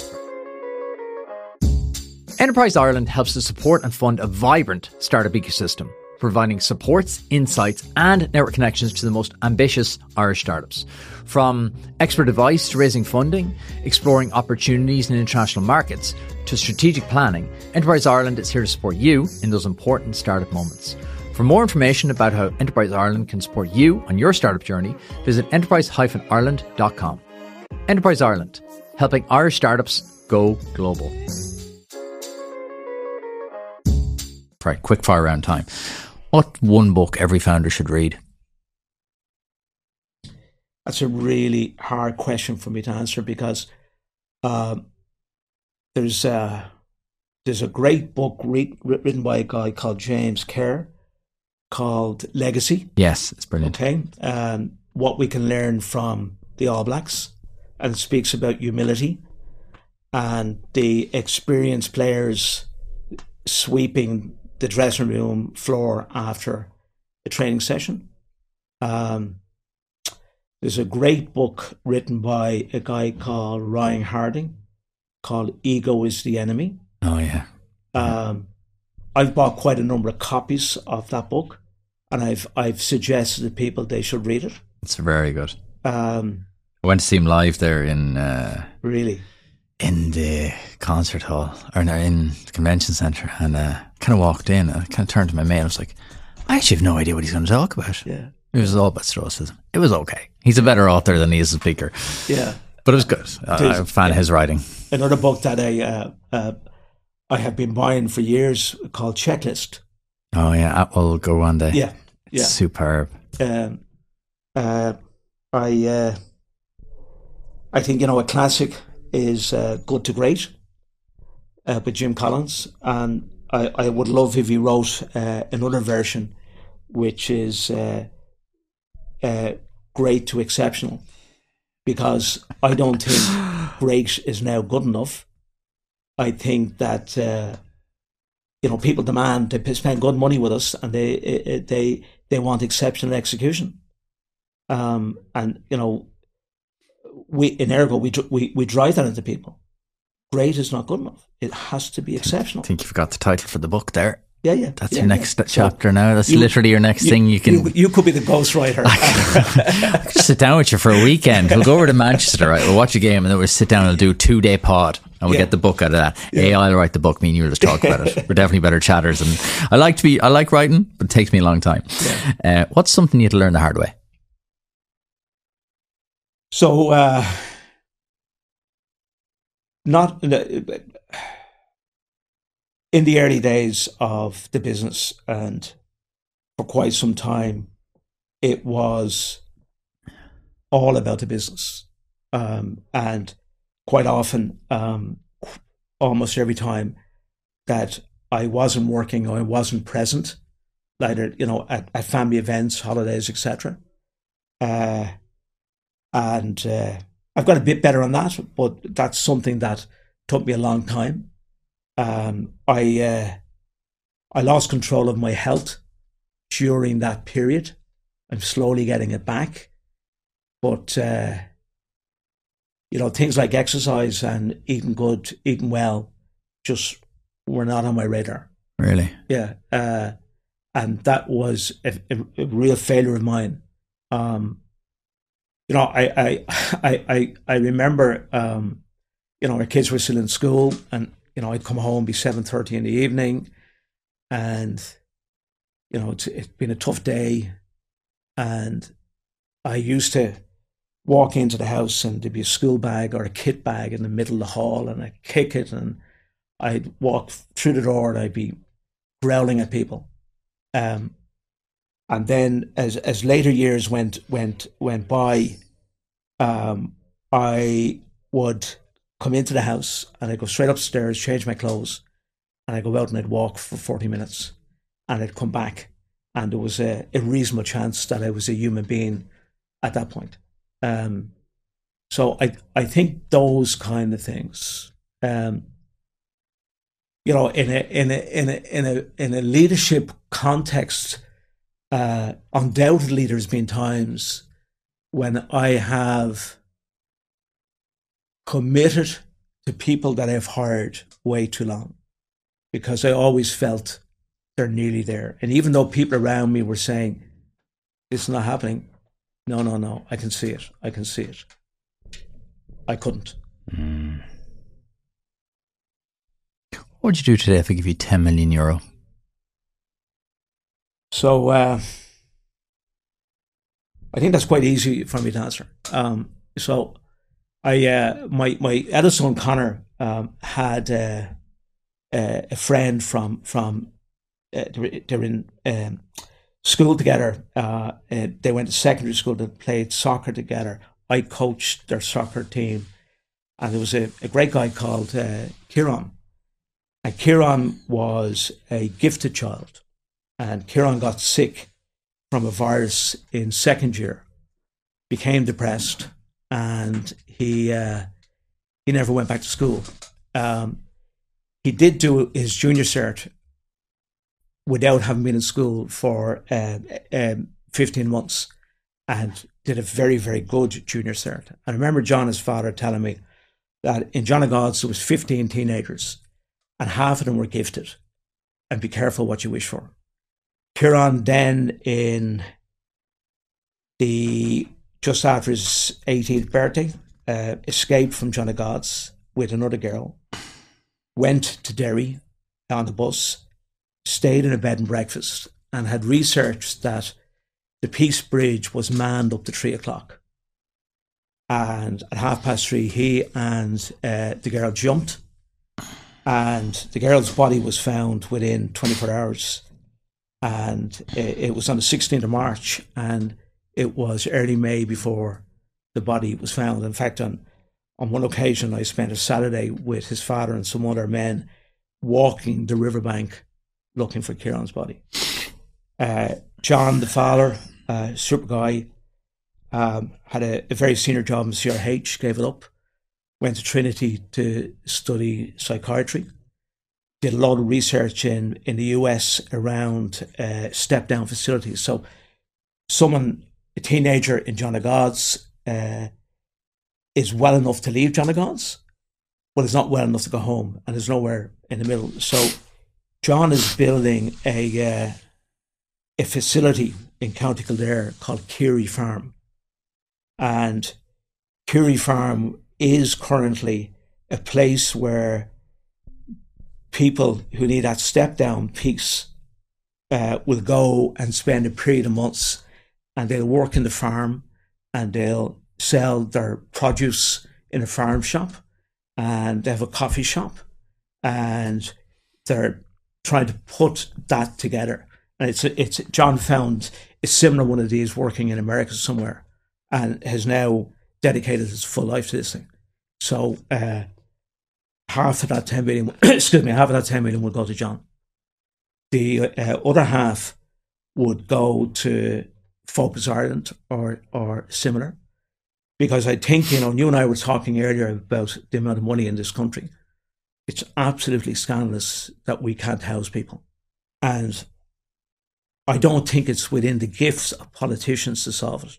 Enterprise Ireland helps to support and fund a vibrant startup ecosystem, providing supports, insights and network connections to the most ambitious Irish startups. From expert advice to raising funding, exploring opportunities in international markets, to strategic planning, Enterprise Ireland is here to support you in those important startup moments. For more information about how Enterprise Ireland can support you on your startup journey, visit enterprise dash ireland dot com. Enterprise Ireland, helping Irish startups go global. Right, quick fire round time. What one book every founder should read? That's a really hard question for me to answer because uh, there's a, there's a great book re- written by a guy called James Kerr called Legacy. Yes, it's brilliant. Okay, um, what we can learn from the All Blacks, and it speaks about humility and the experienced players sweeping the dressing room floor after a training session. Um, there's a great book written by a guy called Ryan Harding called Ego is the Enemy. Oh, yeah. Um, I've bought quite a number of copies of that book, and I've I've suggested to people they should read it. It's very good. Um, I went to see him live there in... Uh, really? In the concert hall, or no, in the convention centre, and uh, kind of walked in, and I kind of turned to my mate, I was like, I actually have no idea what he's going to talk about. Yeah. It was all about Stoicism. It was okay. He's a better author than he is a speaker. Yeah. But it was good. Uh, I'm a fan yeah. of his writing. Another book that I uh, uh, I have been buying for years called Checklist. Oh, yeah. Apple Go One Day. Yeah. Yeah. It's superb. Um, uh, I, uh, I think, you know, a classic is uh, Good to Great uh, by Jim Collins. And I, I would love if he wrote uh, another version, which is uh, uh, Great to Exceptional. Because I don't think great is now good enough. I think that uh, you know, people demand, they spend good money with us, and they they they want exceptional execution. Um, and you know, we in Ergo we we we drive that into people. Great is not good enough. It has to be exceptional. I think you forgot the title for the book there. Yeah, yeah. That's yeah, your next yeah. chapter so now. That's you, literally your next you, thing you can... You, you could be the ghostwriter. I could sit down with you for a weekend. We'll go over to Manchester, right? We'll watch a game and then we'll sit down and we'll do a two-day pod and we'll yeah. get the book out of that. Yeah. A, I'll write the book, me and you'll just talk about it. We're definitely better chatters. And I like to be, I like writing, but it takes me a long time. Yeah. Uh, what's something you had to learn the hard way? So, uh, not... in the early days of the business, and for quite some time, it was all about the business. Um, and quite often, um, almost every time that I wasn't working or I wasn't present, either, you know, at, at family events, holidays, et cetera. Uh, and uh, I've got a bit better on that, but that's something that took me a long time. Um, I uh, I lost control of my health during that period. I'm slowly getting it back, but uh, you know, things like exercise and eating good, eating well, just were not on my radar. Really? Yeah, uh, and that was a, a, a real failure of mine. Um, you know, I I I I, I remember, um, you know, our kids were still in school, and you know, I'd come home, be seven thirty in the evening, and, you know, it's, it's been a tough day. And I used to walk into the house and there'd be a school bag or a kit bag in the middle of the hall, and I'd kick it, and I'd walk through the door and I'd be growling at people. Um, And then as as later years went went went by, um, I would come into the house and I'd go straight upstairs, change my clothes, and I'd go out and I'd walk for forty minutes, and I'd come back, and there was a, a reasonable chance that I was a human being at that point. Um, so I I think those kind of things, um, you know, in a in a in a in a in a leadership context, uh, undoubtedly there's been times when I have committed to people that I've hired way too long, because I always felt they're nearly there. And even though people around me were saying, it's not happening, no, no, no, I can see it, I can see it. I couldn't. Mm. What would you do today if I give you ten million euro? So uh, I think that's quite easy for me to answer. Um, so I, uh, my my eldest son Connor um, had uh, uh, a friend from from uh, they, were, they were in um, school together. Uh, they went to secondary school. They played soccer together. I coached their soccer team, and there was a, a great guy called uh, Kieran. And Kieran was a gifted child, and Kieran got sick from a virus in second year, became depressed, and he uh, he never went back to school. Um, he did do his junior cert without having been in school for uh, um, fifteen months, and did a very, very good junior cert. I remember John, his father, telling me that in John of God's there was fifteen teenagers, and half of them were gifted. And be careful what you wish for. Kieran then, in the just after his eighteenth birthday, uh, escaped from John of God's with another girl, went to Derry on the bus, stayed in a bed and breakfast, and had researched that the Peace Bridge was manned up to three o'clock. And at half past three, he and uh, the girl jumped, and the girl's body was found within twenty-four hours. And it, it was on the sixteenth of March, and it was early May before the body was found. In fact, on, on one occasion, I spent a Saturday with his father and some other men walking the riverbank looking for Kieran's body. Uh, John, the father, uh, super guy, um, had a, a very senior job in C R H, gave it up, went to Trinity to study psychiatry, did a lot of research in, in the U S around uh, step-down facilities. So someone, a teenager in John of God's, uh, is well enough to leave John of God's, but is not well enough to go home, and is nowhere in the middle. So John is building a uh, a facility in County Kildare called Keary Farm. And Keary Farm is currently a place where people who need that step down piece uh, will go and spend a period of months, and they'll work in the farm, and they'll sell their produce in a farm shop, and they have a coffee shop, and they're trying to put that together. And it's it's John found a similar one of these working in America somewhere, and has now dedicated his full life to this thing. So uh, half of that ten million, excuse me, half of that ten million would go to John. The uh, other half would go to Focus Ireland or or similar, because I think, you know, you and I were talking earlier about the amount of money in this country. It's absolutely scandalous that we can't house people, and I don't think it's within the gifts of politicians to solve it.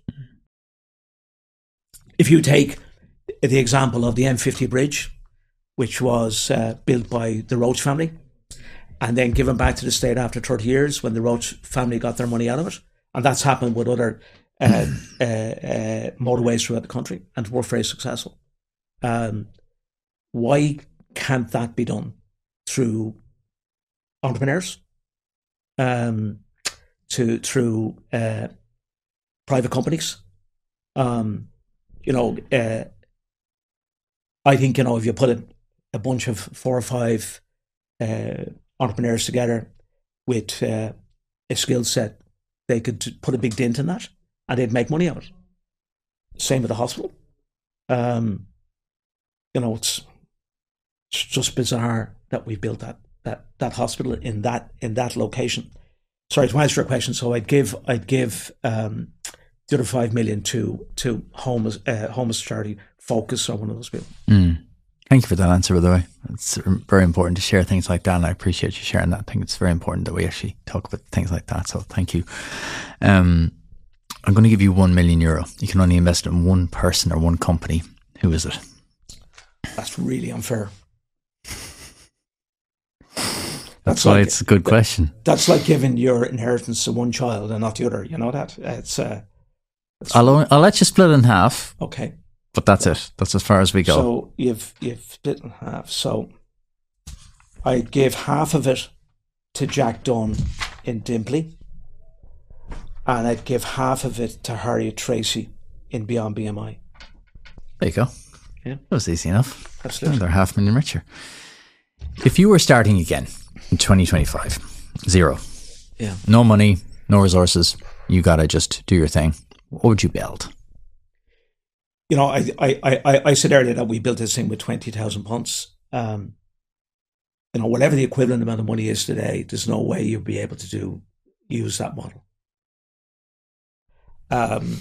If you take the example of the M fifty bridge, which was uh, built by the Roach family and then given back to the state after thirty years when the Roach family got their money out of it, and that's happened with other uh, uh, uh, motorways throughout the country, and worked very successful. Um, why can't that be done through entrepreneurs? Um, to through uh, private companies. Um, you know, uh, I think, you know, if you put a, a bunch of four or five uh, entrepreneurs together with uh, a skill set, they could put a big dent in that and they'd make money out of it. Same with the hospital. Um, you know, it's, it's just bizarre that we built that that that hospital in that in that location. Sorry, to answer your question, so I'd give I'd give um, the other five million to to homeless uh, homeless charity Focus on one of those people. Mm. Thank you for that answer, by the way. It's very important to share things like that, and I appreciate you sharing that. I think it's very important that we actually talk about things like that. So thank you. Um, I'm going to give you one million euro. You can only invest in one person or one company. Who is it? That's really unfair. That's, that's why like, it's a good that, question. That's like giving your inheritance to one child and not the other. You know that? It's. Uh, it's I'll only, I'll let you split it in half. Okay. But that's it. That's as far as we go. So you've you've split in half. So I'd give half of it to Jack Dunn in Dimpley, and I'd give half of it to Harriet Tracy in Beyond B M I. There you go. Yeah, that was easy enough. Absolutely, they're half a million richer. If you were starting again in twenty twenty-five, zero, yeah, no money, no resources, you gotta just do your thing. What would you build? You know, I, I, I, I said earlier that we built this thing with twenty thousand punts. Um, you know, whatever the equivalent amount of money is today, there's no way you'll be able to do use that model. Um,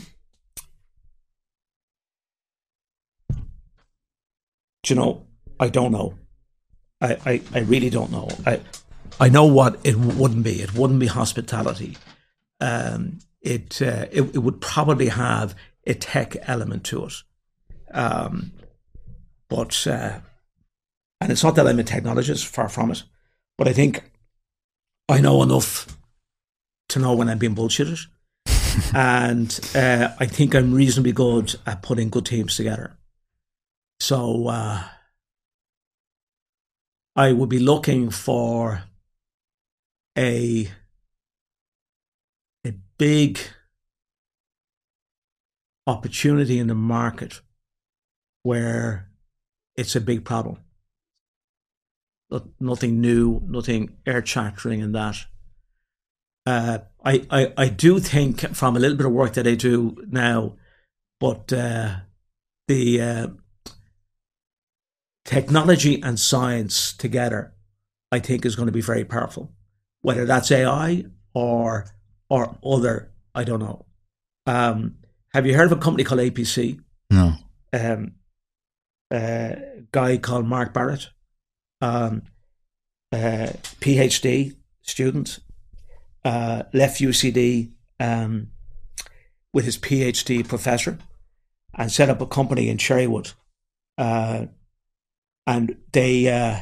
do you know, I don't know. I, I, I really don't know. I I know what it wouldn't be. It wouldn't be hospitality. Um, it, uh, it it would probably have a tech element to it. Um, but, uh, and it's not that I'm a technologist, far from it, but I think I know enough to know when I'm being bullshitted. and uh, I think I'm reasonably good at putting good teams together. So uh, I would be looking for a, a big opportunity in the market where it's a big problem. Nothing new, nothing earth-shattering in that. Uh, I, I, I do think from a little bit of work that I do now, but uh, the uh, technology and science together, I think is going to be very powerful. Whether that's A I or or other, I don't know. Um, have you heard of a company called A P C? No. Um, a guy called Mark Barrett, um, uh, PhD student, uh, left U C D um, with his PhD professor and set up a company in Cherrywood. Uh, and they uh,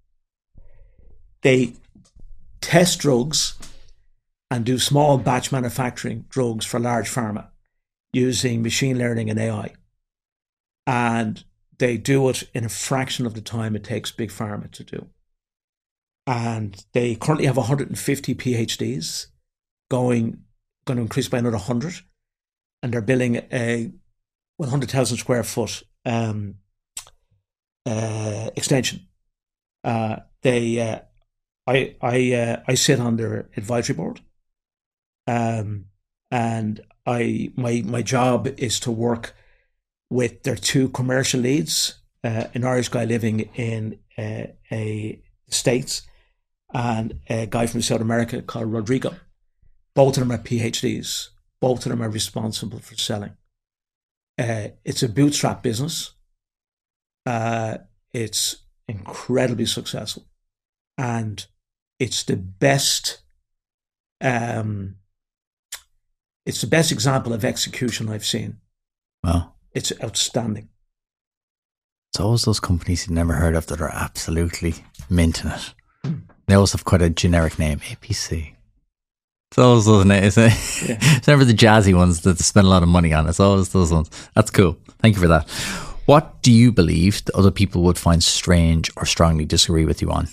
they test drugs and do small batch manufacturing drugs for large pharma using machine learning and A I. And they do it in a fraction of the time it takes big pharma to do. And they currently have one hundred fifty PhDs, going going to increase by another one hundred. And they're building a one hundred thousand square foot um, uh, extension. Uh, they, uh, I, I, uh, I sit on their advisory board, um, and I, my, my job is to work with their two commercial leads, uh, an Irish guy living in uh, a States and a guy from South America called Rodrigo. Both of them are PhDs. Both of them are responsible for selling. Uh, it's a bootstrap business. Uh, it's incredibly successful. And it's the best, um, it's the best example of execution I've seen. Wow. It's outstanding. It's always those companies you've never heard of that are absolutely minting it. Mm. They always have quite a generic name, A P C. It's always those names. Yeah. It's never the jazzy ones that they spend a lot of money on. It's always those ones. That's cool. Thank you for that. What do you believe that other people would find strange or strongly disagree with you on?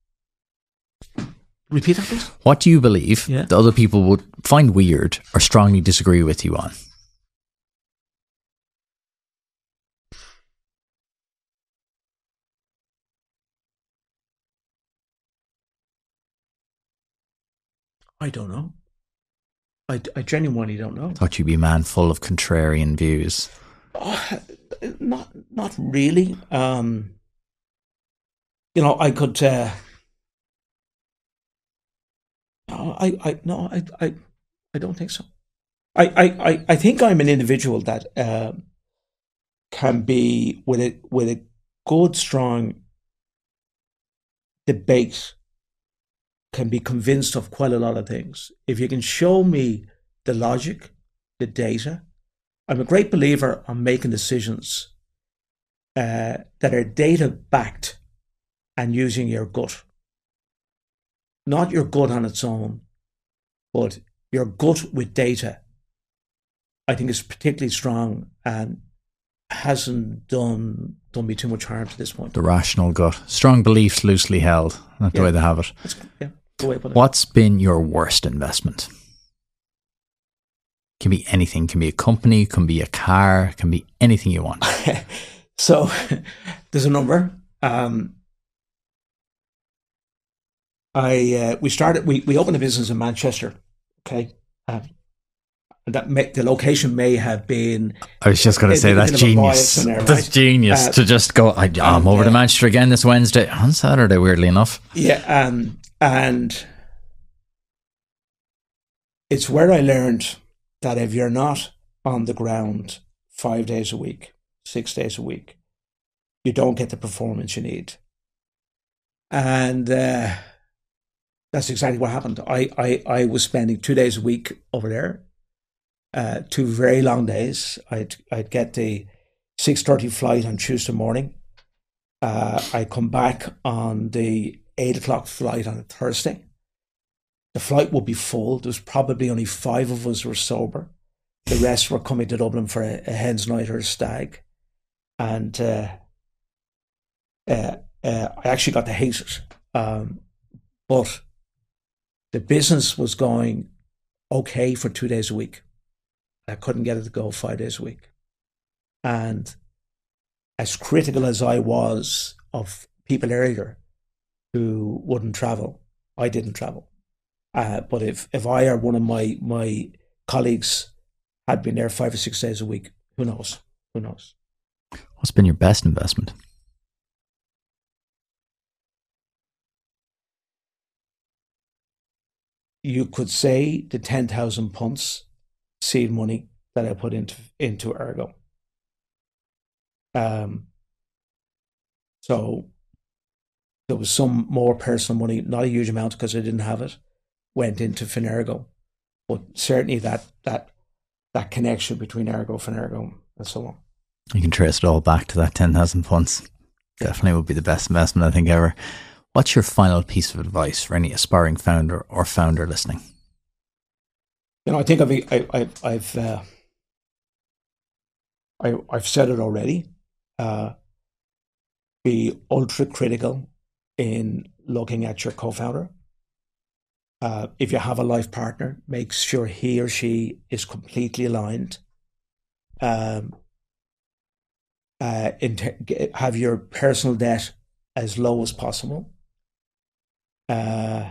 Repeat that, please. What do you believe yeah. that other people would find weird or strongly disagree with you on? I don't know. I, I genuinely don't know. Thought you'd be a man full of contrarian views. Oh, not not really. Um, you know, I could. Uh, no, I, I no, I, I, I don't think so. I, I, I, I think I'm an individual that uh, can be with a with a good, strong debate, can be convinced of quite a lot of things. If you can show me the logic, the data, I'm a great believer on making decisions uh, that are data backed and using your gut. Not your gut on its own, but your gut with data, I think is particularly strong and hasn't done done me too much harm to this point. The rational gut. Strong beliefs loosely held. That's Yeah. the way they have it. That's, yeah, the way I put it. What's been your worst investment? Can be anything. Can be a company, can be a car, can be anything you want. So there's a number. Um, I uh, we started we, we opened a business in Manchester. Okay, um, that may, the location may have been. I was just going to a- say a that's bit of a genius. bias in there, That's right? genius Uh, to just go. I, I'm and, over to uh, Manchester again this Wednesday on Saturday. Weirdly enough, Yeah, um, and it's where I learned that if you're not on the ground five days a week, six days a week, you don't get the performance you need. And uh, that's exactly what happened. I, I, I was spending two days a week over there, uh, two very long days. I'd I'd get the six thirty flight on Tuesday morning. Uh, I come back on the eight o'clock flight on a Thursday. The flight would be full. There was probably only five of us were sober. The rest were coming to Dublin for a, a hen's night or a stag. And uh, uh, uh, I actually got to hate it. Um, but the business was going okay for two days a week. I couldn't get it to go five days a week. And as critical as I was of people earlier who wouldn't travel, I didn't travel. Uh, but if, if I or one of my, my colleagues had been there five or six days a week, who knows? Who knows? what's been your best investment? You could say the ten thousand punts seed money that I put into into Ergo. Um, so there was some more personal money, not a huge amount because I didn't have it, went into Finergo, but certainly that that that connection between Ergo, Finergo, and so on. You can trace it all back to that ten thousand punts. Definitely would be the best investment I think ever. What's your final piece of advice for any aspiring founder or founder listening? You know, I think I've I, I, I've uh, I, I've said it already. Uh, be ultra critical in looking at your co-founder. Uh, if you have a life partner, make sure he or she is completely aligned. Um, uh, inter- have your personal debt as low as possible. Uh,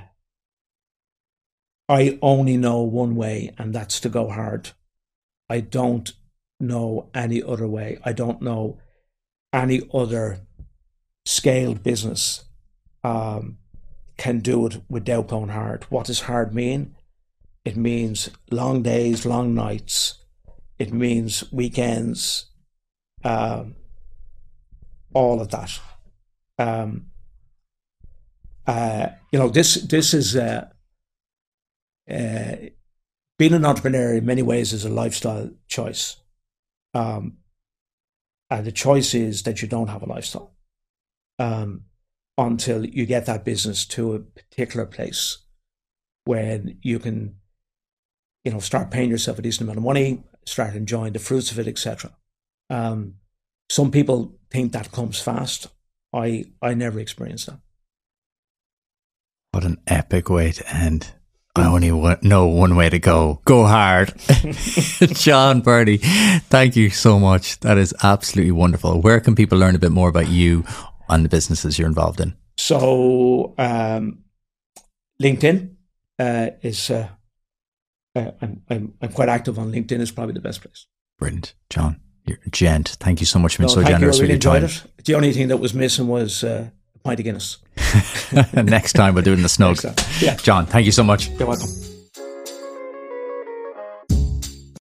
I only know one way, and that's to go hard. I don't know any other way. I don't know any other scaled business um, can do it without going hard. What does hard mean? It means long days, long nights. It means weekends, um, all of that. Um, uh, you know, this this is uh, uh, being an entrepreneur in many ways is a lifestyle choice. Um, and the choice is that you don't have a lifestyle um, until you get that business to a particular place when you can, you know, start paying yourself a decent amount of money, start enjoying the fruits of it, et cetera. Um, some people think that comes fast. I I never experienced that. What an epic way to end. I only w- know one way to go. Go hard. John Purdy, thank you so much. That is absolutely wonderful. Where can people learn a bit more about you and the businesses you're involved in? So um, LinkedIn uh, is uh, uh, I'm, I'm I'm quite active on LinkedIn. Is probably the best place. Brilliant, John. You're a gent. Thank you so much for being no, so thank generous you. I really with your time. enjoyed it. The only thing that was missing was uh, a pint of Guinness. Next time we'll do it in the snug. Yeah. John, thank you so much. You're welcome.